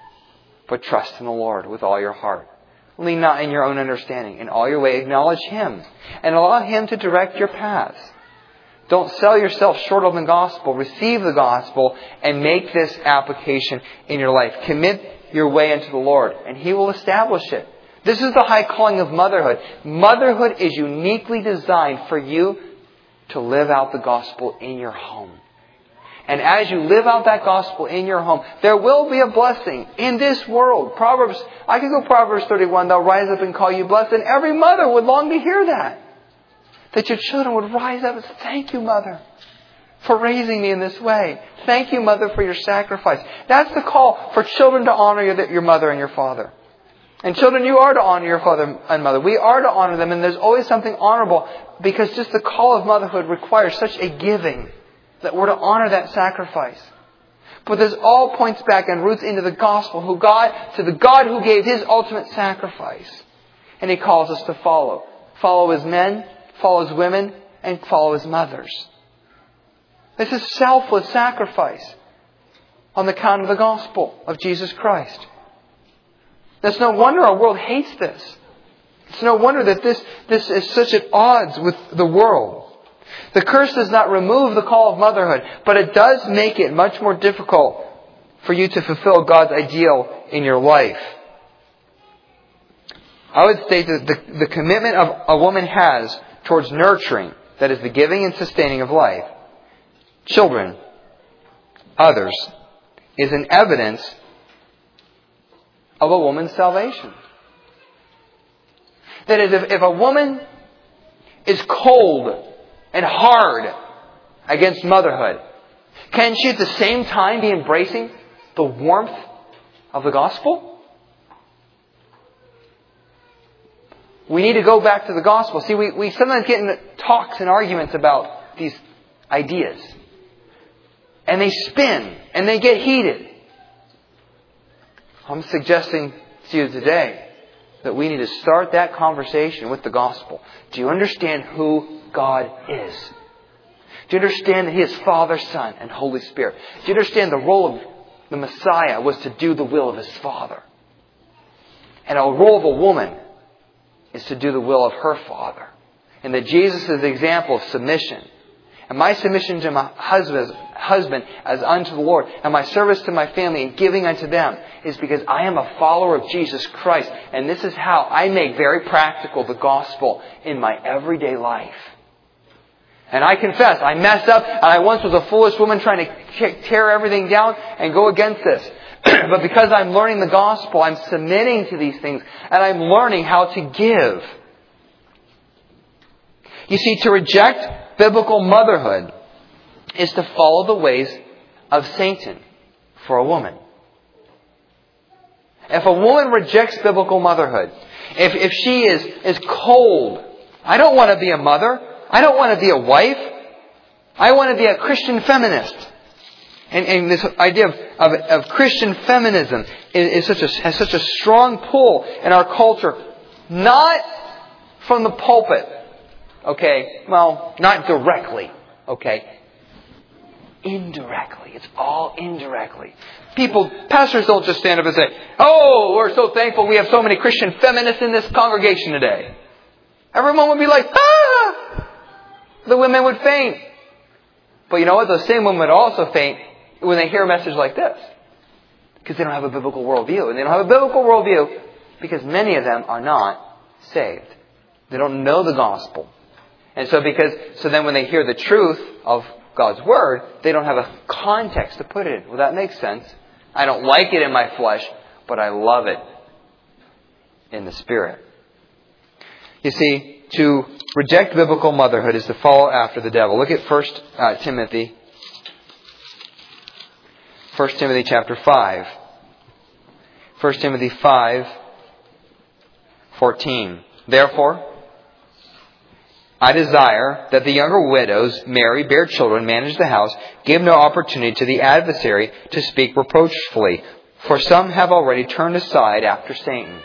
But trust in the Lord with all your heart. Lean not in your own understanding. In all your way, acknowledge Him. And allow Him to direct your paths. Don't sell yourself short of the gospel. Receive the gospel and make this application in your life. Commit your way unto the Lord, and He will establish it. This is the high calling of motherhood. Motherhood is uniquely designed for you to live out the gospel in your home. And as you live out that gospel in your home, there will be a blessing in this world. I could go Proverbs 31, they'll rise up and call you blessed. And every mother would long to hear that. That your children would rise up and say, thank you, Mother, for raising me in this way. Thank you, Mother, for your sacrifice. That's the call for children to honor your mother and your father. And children, you are to honor your father and mother. We are to honor them, and there's always something honorable, because just the call of motherhood requires such a giving that we're to honor that sacrifice. But this all points back and roots into the gospel, to the God who gave His ultimate sacrifice. And He calls us to follow. Follow His men, follow His women, and follow His mothers. This is selfless sacrifice on the account of the gospel of Jesus Christ. It's no wonder our world hates this. It's no wonder that this is such at odds with the world. The curse does not remove the call of motherhood, but it does make it much more difficult for you to fulfill God's ideal in your life. I would state that the commitment a woman has towards nurturing, that is the giving and sustaining of life, children, others, is an evidence of a woman's salvation. That is, if a woman is cold and hard against motherhood, can she at the same time be embracing the warmth of the gospel? We need to go back to the gospel. See, we sometimes get into talks and arguments about these ideas. and they spin and they get heated. I'm suggesting to you today that we need to start that conversation with the gospel. Do you understand who God is? Do you understand that He is Father, Son, and Holy Spirit? Do you understand the role of the Messiah was to do the will of His Father? And the role of a woman is to do the will of her Father. And that Jesus is the example of submission. And my submission to my husband as unto the Lord, and my service to my family and giving unto them, is because I am a follower of Jesus Christ. And this is how I make very practical the gospel in my everyday life. And I confess, I messed up, and I once was a foolish woman trying to tear everything down and go against this. But because I'm learning the gospel, I'm submitting to these things, and I'm learning how to give. You see, to reject biblical motherhood is to follow the ways of Satan for a woman. If a woman rejects biblical motherhood, if she is cold, I don't want to be a mother. I don't want to be a wife. I want to be a Christian feminist. And this idea of Christian feminism has such a strong pull in our culture. Not from the pulpit. Okay? Well, not directly. Okay? Indirectly. It's all indirectly. Pastors don't just stand up and say, "Oh, we're so thankful we have so many Christian feminists in this congregation today." Everyone would be like, "Ah!" The women would faint. But you know what? Those same women would also faint when they hear a message like this. Because they don't have a biblical worldview. And they don't have a biblical worldview because many of them are not saved. They don't know the gospel. And so then when they hear the truth of God's Word, they don't have a context to put it in. Well, that makes sense. I don't like it in my flesh, but I love it in the Spirit. You see, to reject biblical motherhood is to follow after the devil. Look at 1 Timothy. 1 Timothy chapter 5. 1 Timothy 5:14. Therefore, I desire that the younger widows marry, bear children, manage the house, give no opportunity to the adversary to speak reproachfully. For some have already turned aside after Satan.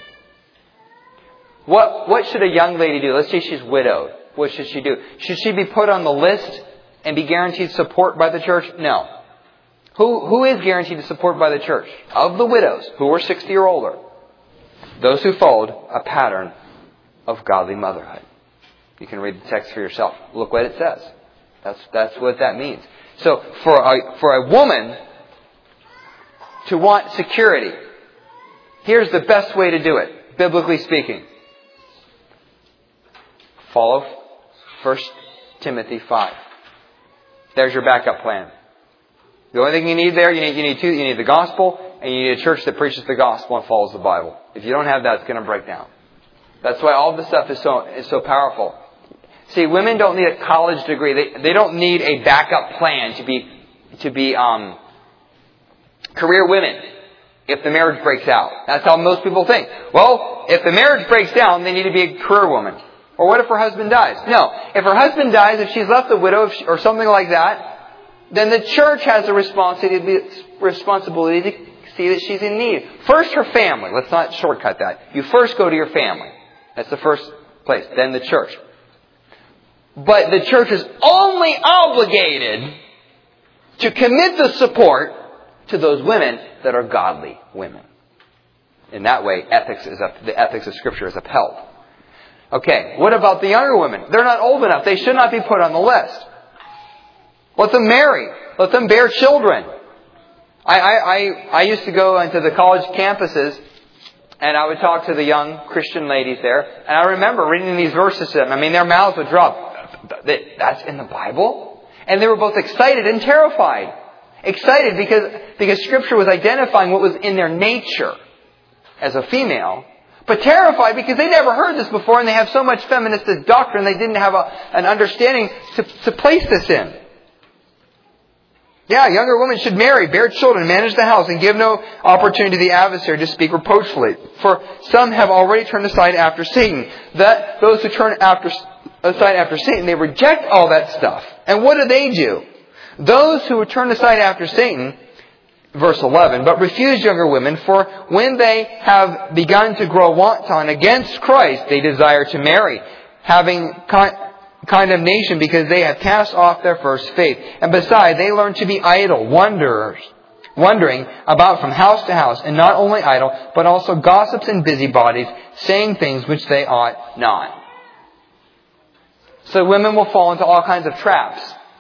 What should a young lady do? Let's say she's widowed. What should she do? Should she be put on the list and be guaranteed support by the church? No. Who is guaranteed support by the church? Of the widows who were 60 or older. Those who followed a pattern of godly motherhood. You can read the text for yourself. Look what it says. That's what that means. So for a woman to want security, here's the best way to do it, biblically speaking. Follow 1 Timothy 5. There's your backup plan. The only thing you need there, you need two. You need the gospel, and you need a church that preaches the gospel and follows the Bible. If you don't have that, it's going to break down. That's why all this stuff is so powerful. See, women don't need a college degree. They don't need a backup plan to be career women if the marriage breaks out. That's how most people think. Well, if the marriage breaks down, they need to be a career woman. Or what if her husband dies? No. If her husband dies, if she's left a widow or something like that, then the church has a responsibility to see that she's in need. First, her family. Let's not shortcut that. You first go to your family. That's the first place. Then the church. But the church is only obligated to commit the support to those women that are godly women. In that way, the ethics of Scripture is upheld. Okay, what about the younger women? They're not old enough. They should not be put on the list. Let them marry. Let them bear children. I used to go into the college campuses and I would talk to the young Christian ladies there. And I remember reading these verses to them. I mean, their mouths would drop. That's in the Bible? And they were both excited and terrified. Excited because Scripture was identifying what was in their nature as a female. But terrified because they never heard this before and they have so much feminist doctrine they didn't have an understanding to place this in. Yeah, younger women should marry, bear children, manage the house, and give no opportunity to the adversary to speak reproachfully. For some have already turned aside after Satan. Those who turn aside after Satan, they reject all that stuff. And what do? Those who turn aside after Satan, verse 11, but refuse younger women, for when they have begun to grow wanton against Christ, they desire to marry, having condemnation because they have cast off their first faith. And besides, they learn to be idle, wanderers, wandering about from house to house, and not only idle, but also gossips and busybodies, saying things which they ought not. So women will fall into all kinds of traps.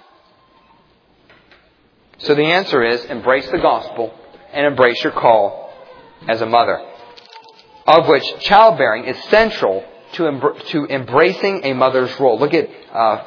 So the answer is, embrace the gospel and embrace your call as a mother, of which childbearing is central to embracing a mother's role. Look at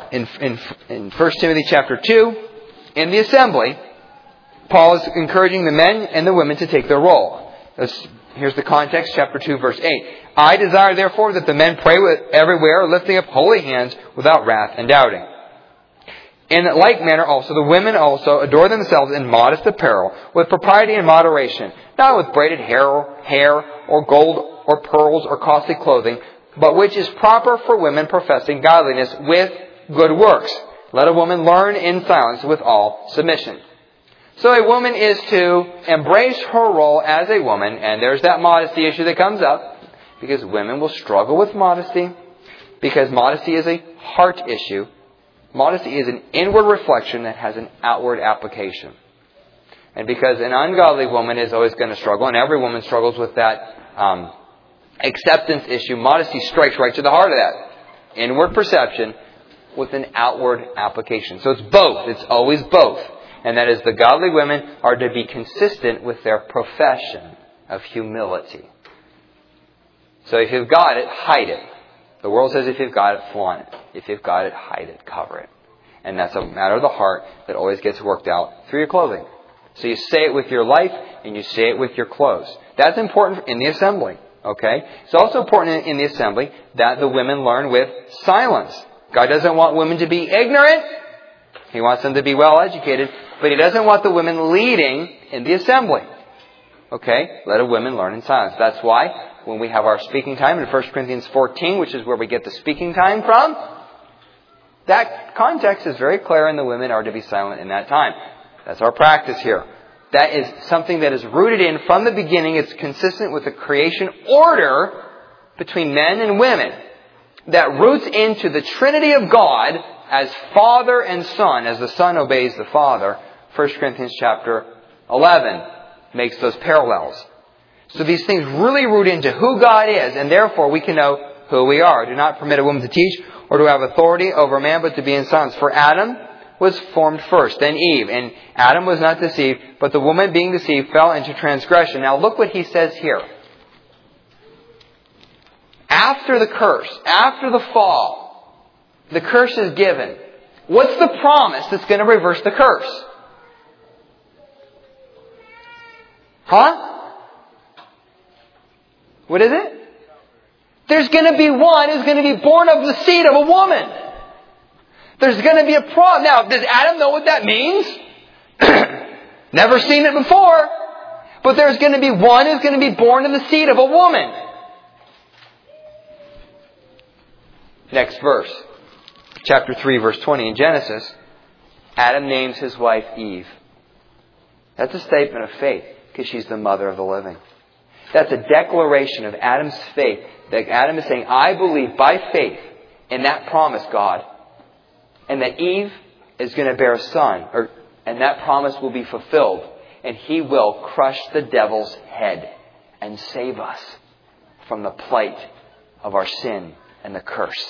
in 1 Timothy chapter 2, in the assembly, Paul is encouraging the men and the women to take their role. Here's the context, chapter 2, verse 8. I desire, therefore, that the men pray everywhere, lifting up holy hands without wrath and doubting. In like manner also, the women also adore themselves in modest apparel, with propriety and moderation, not with braided hair or gold or pearls or costly clothing, but which is proper for women professing godliness with good works. Let a woman learn in silence with all submission. So a woman is to embrace her role as a woman, and there's that modesty issue that comes up, because women will struggle with modesty, because modesty is a heart issue. Modesty is an inward reflection that has an outward application. And because an ungodly woman is always going to struggle, and every woman struggles with that acceptance issue, modesty strikes right to the heart of that. Inward perception with an outward application. So it's both. It's always both. And that is, the godly women are to be consistent with their profession of humility. So if you've got it, hide it. The world says if you've got it, flaunt it. If you've got it, hide it, cover it. And that's a matter of the heart that always gets worked out through your clothing. So you say it with your life and you say it with your clothes. That's important in the assembly. Okay? It's also important in the assembly that the women learn with silence. God doesn't want women to be ignorant. He wants them to be well educated. But He doesn't want the women leading in the assembly. Okay? Let a woman learn in silence. That's why when we have our speaking time in 1 Corinthians 14, which is where we get the speaking time from, that context is very clear, and the women are to be silent in that time. That's our practice here. That is something that is rooted in from the beginning. It's consistent with the creation order between men and women that roots into the Trinity of God as Father and Son, as the Son obeys the Father. 1 Corinthians chapter 11 makes those parallels. So these things really root into who God is, and therefore we can know who we are. Do not permit a woman to teach or to have authority over a man, but to be in silence. For Adam was formed first, then Eve. And Adam was not deceived, but the woman being deceived fell into transgression. Now look what he says here. After the curse, after the fall, the curse is given. What's the promise that's going to reverse the curse? Huh? What is it? There's going to be one who's going to be born of the seed of a woman. There's going to be a promise. Now, does Adam know what that means? Never seen it before. But there's going to be one who's going to be born of the seed of a woman. Next verse. Chapter 3, verse 20 in Genesis. Adam names his wife Eve. That's a statement of faith, because she's the mother of the living. That's a declaration of Adam's faith. That Adam is saying, I believe by faith in that promise, God, and that Eve is going to bear a son, and that promise will be fulfilled, and He will crush the devil's head and save us from the plight of our sin and the curse.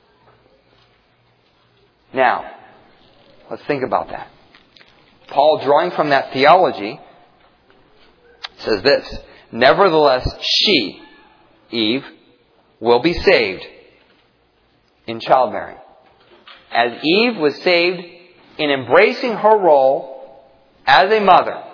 Now, let's think about that. Paul, drawing from that theology, says this: nevertheless, she, Eve, will be saved in childbearing. As Eve was saved in embracing her role as a mother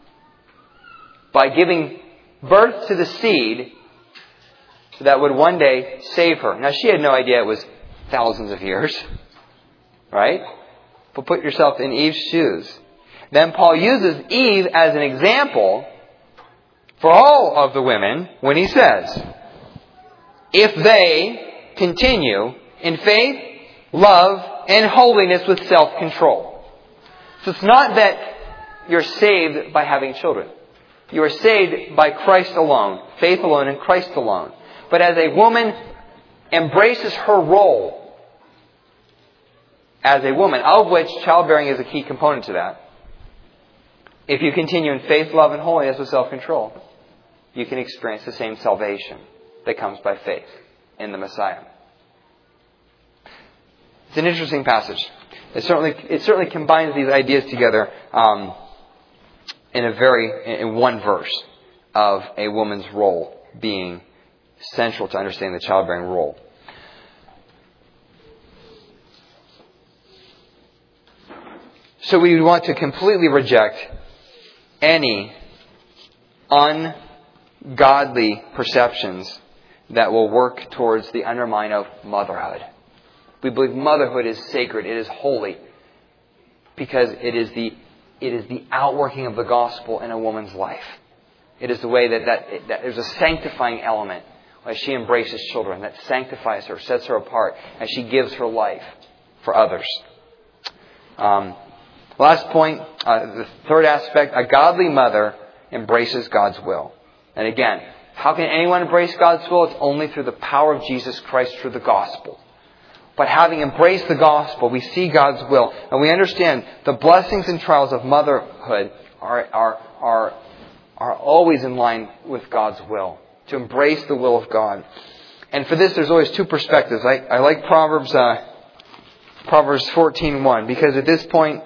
by giving birth to the seed that would one day save her. Now, she had no idea it was thousands of years, right? But put yourself in Eve's shoes. Then Paul uses Eve as an example for all of the women when he says, if they continue in faith, love, and holiness with self-control. So it's not that you're saved by having children. You are saved by Christ alone, faith alone, and Christ alone. But as a woman embraces her role as a woman, of which childbearing is a key component to that, if you continue in faith, love, and holiness with self-control, you can experience the same salvation that comes by faith in the Messiah. It's an interesting passage. It certainly combines these ideas together in one verse of a woman's role being central to understanding the childbearing role. So we want to completely reject any ungodly perceptions that will work towards the undermine of motherhood. We believe motherhood is sacred, it is holy, because it is the outworking of the gospel in a woman's life. It is the way that there's a sanctifying element as she embraces children that sanctifies her, sets her apart as she gives her life for others. Last point, the third aspect, a godly mother embraces God's will. And again, how can anyone embrace God's will? It's only through the power of Jesus Christ through the gospel. But having embraced the gospel, we see God's will. And we understand the blessings and trials of motherhood are always in line with God's will. To embrace the will of God. And for this, there's always two perspectives. I like Proverbs 14:1, because at this point,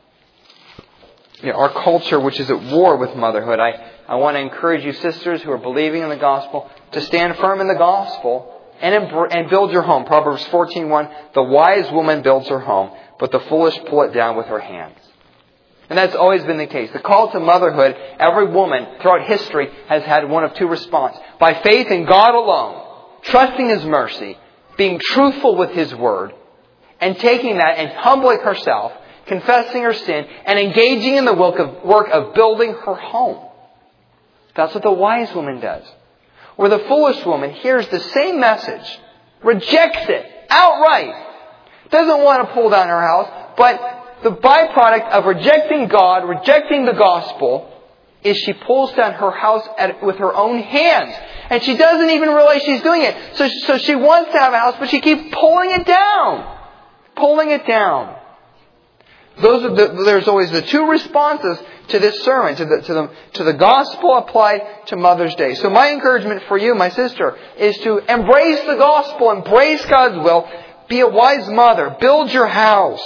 our culture, which is at war with motherhood, I want to encourage you sisters who are believing in the gospel to stand firm in the gospel and build your home. Proverbs 14:1, the wise woman builds her home, but the foolish pull it down with her hands. And that's always been the case. The call to motherhood, every woman throughout history has had one of two responses. By faith in God alone, trusting His mercy, being truthful with His word, and taking that and humbling herself, confessing her sin, and engaging in the work of building her home. That's what the wise woman does. Where the foolish woman hears the same message, rejects it outright, doesn't want to pull down her house, but the byproduct of rejecting God, rejecting the gospel, is she pulls down her house with her own hands. And she doesn't even realize she's doing it. So she wants to have a house, but she keeps pulling it down. Pulling it down. There's always the two responses to this sermon, to the gospel applied to Mother's Day. So my encouragement for you, my sister, is to embrace the gospel, embrace God's will, be a wise mother, build your house.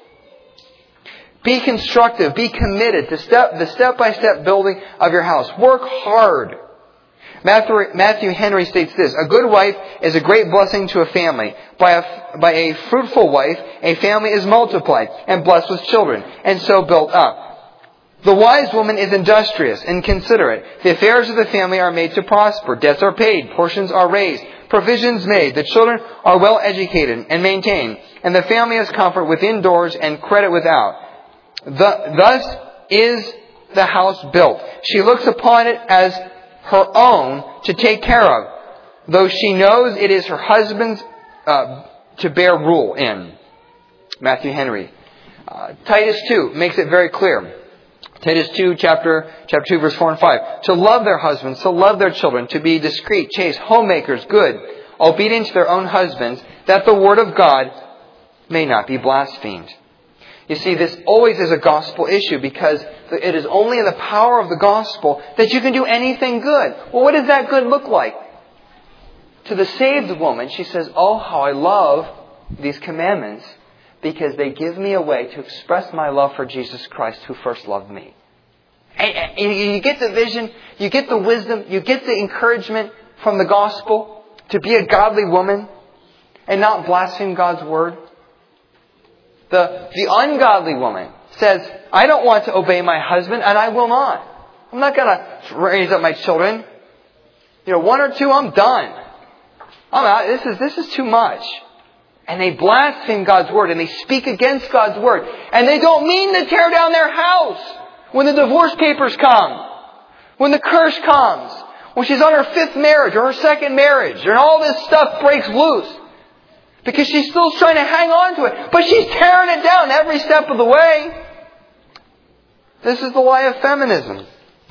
Be constructive, be committed to the step-by-step building of your house. Work hard. Matthew Henry states this, a good wife is a great blessing to a family. By a fruitful wife, a family is multiplied and blessed with children, and so built up. The wise woman is industrious and considerate. The affairs of the family are made to prosper. Debts are paid. Portions are raised. Provisions made. The children are well educated and maintained. And the family has comfort within doors and credit without. Thus is the house built. She looks upon it as her own to take care of, though she knows it is her husband's to bear rule in. Matthew Henry. Titus 2 makes it very clear. Titus 2, chapter 2, verse 4 and 5. To love their husbands, to love their children, to be discreet, chaste, homemakers, good, obedient to their own husbands, that the word of God may not be blasphemed. You see, this always is a gospel issue because it is only in the power of the gospel that you can do anything good. Well, what does that good look like? To the saved woman, she says, oh, how I love these commandments because they give me a way to express my love for Jesus Christ who first loved me. And you get the vision, you get the wisdom, you get the encouragement from the gospel to be a godly woman and not blaspheme God's word. The ungodly woman says, I don't want to obey my husband and I will not. I'm not going to raise up my children. One or two, I'm done. I'm out. This is too much. And they blaspheme God's word and they speak against God's word. And they don't mean to tear down their house when the divorce papers come. When the curse comes. When she's on her fifth marriage or her second marriage. And all this stuff breaks loose. Because she's still trying to hang on to it. But she's tearing it down every step of the way. This is the lie of feminism.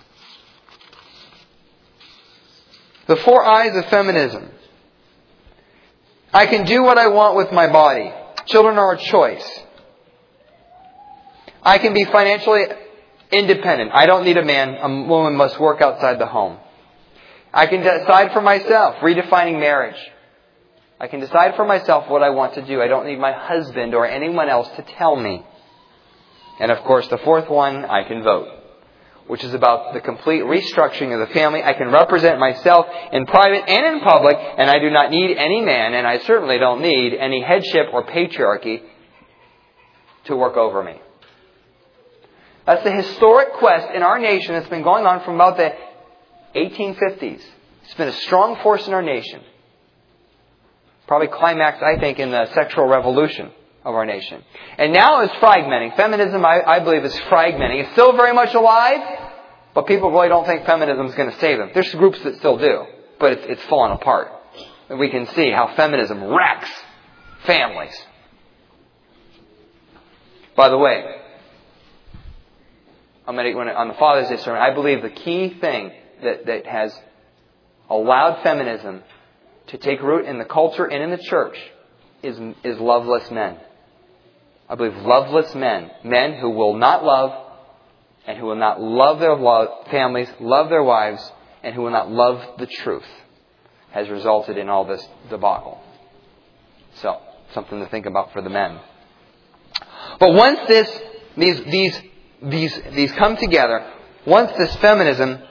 The 4 eyes of feminism. I can do what I want with my body. Children are a choice. I can be financially independent. I don't need a man. A woman must work outside the home. I can decide for myself, redefining marriage. I can decide for myself what I want to do. I don't need my husband or anyone else to tell me. And of course, the 4th one, I can vote, which is about the complete restructuring of the family. I can represent myself in private and in public, and I do not need any man, and I certainly don't need any headship or patriarchy to work over me. That's the historic quest in our nation that's been going on from about the 1850s. It's been a strong force in our nation. Probably climaxed, I think, in the sexual revolution of our nation. And now it's fragmenting. Feminism, I believe, is fragmenting. It's still very much alive, but people really don't think feminism is going to save them. There's groups that still do, but it's fallen apart. And we can see how feminism wrecks families. By the way, on the Father's Day sermon, I believe the key thing that has allowed feminism to take root in the culture and in the church is loveless men. I believe loveless men who will not love and who will not love their families, love their wives, and who will not love the truth, has resulted in all this debacle. So, something to think about for the men. But once these come together, once this feminism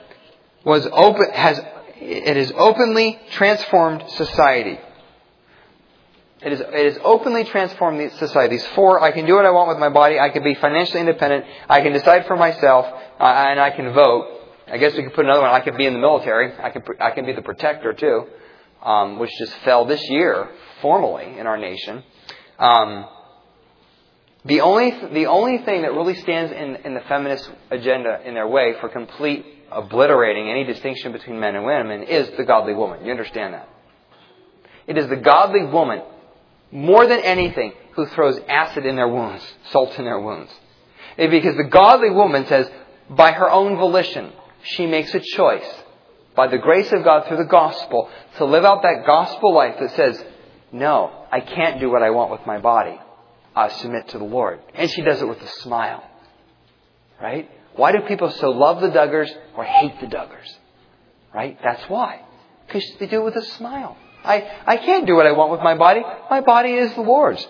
it has openly transformed society. It has openly transformed the society. These 4, I can do what I want with my body. I can be financially independent. I can decide for myself. And I can vote. I guess we could put another one. I could be in the military. I can be the protector too. Which just fell this year, formally, in our nation. The only thing that really stands in the feminist agenda in their way for complete obliterating any distinction between men and women is the godly woman. You understand that? It is the godly woman, more than anything, who throws acid in their wounds, salt in their wounds. Because the godly woman says, by her own volition, she makes a choice, by the grace of God through the gospel, to live out that gospel life that says, no, I can't do what I want with my body. I submit to the Lord. And she does it with a smile. Right? Why do people so love the Duggars or hate the Duggars? Right? That's why. Because they do it with a smile. I can't do what I want with my body. My body is the Lord's.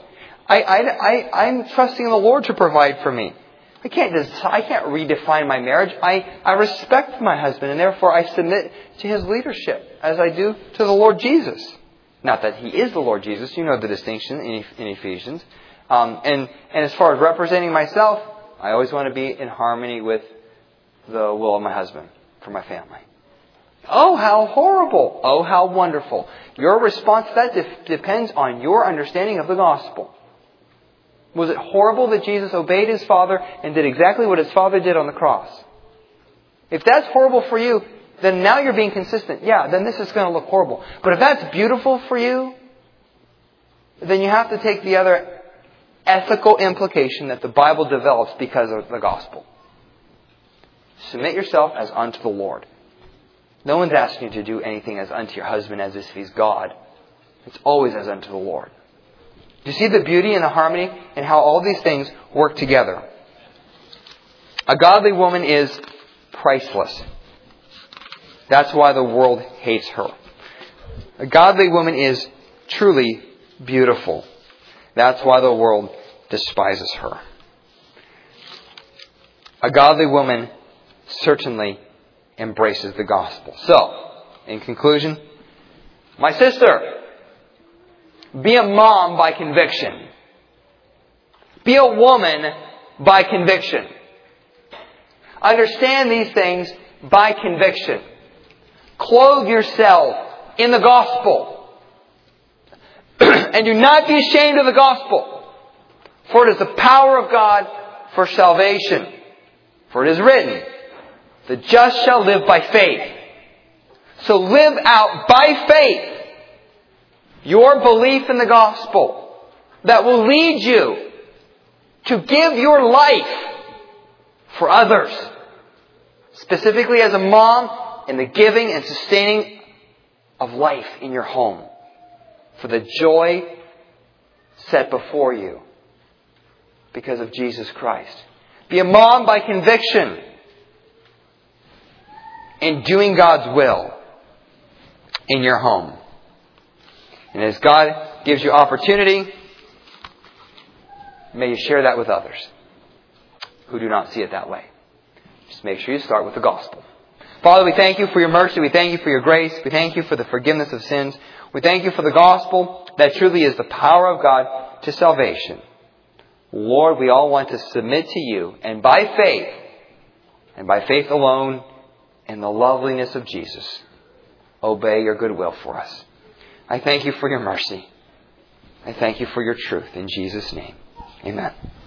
I'm trusting in the Lord to provide for me. I can't redefine my marriage. I respect my husband, and therefore I submit to his leadership as I do to the Lord Jesus. Not that he is the Lord Jesus. You know the distinction in Ephesians. And as far as representing myself, I always want to be in harmony with the will of my husband for my family. Oh, how horrible. Oh, how wonderful. Your response to that depends on your understanding of the gospel. Was it horrible that Jesus obeyed his Father and did exactly what his Father did on the cross? If that's horrible for you, then now you're being consistent. Yeah, then this is going to look horrible. But if that's beautiful for you, then you have to take the other ethical implication that the Bible develops because of the gospel. Submit yourself as unto the Lord. No one's asking you to do anything as unto your husband as if he's God. It's always as unto the Lord. Do you see the beauty and the harmony and how all these things work together? A godly woman is priceless. That's why the world hates her. A godly woman is truly beautiful. That's why the world despises her. A godly woman certainly embraces the gospel. So, in conclusion, my sister, be a mom by conviction. Be a woman by conviction. Understand these things by conviction. Clothe yourself in the gospel. And do not be ashamed of the gospel. For it is the power of God for salvation. For it is written, the just shall live by faith. So live out by faith your belief in the gospel that will lead you to give your life for others. Specifically as a mom, in the giving and sustaining of life in your home. For the joy set before you because of Jesus Christ. Be a mom by conviction in doing God's will in your home. And as God gives you opportunity, may you share that with others who do not see it that way. Just make sure you start with the gospel. Father, we thank you for your mercy. We thank you for your grace. We thank you for the forgiveness of sins. We thank you for the gospel that truly is the power of God to salvation. Lord, we all want to submit to you and by faith alone, in the loveliness of Jesus, obey your good will for us. I thank you for your mercy. I thank you for your truth. In Jesus' name, amen.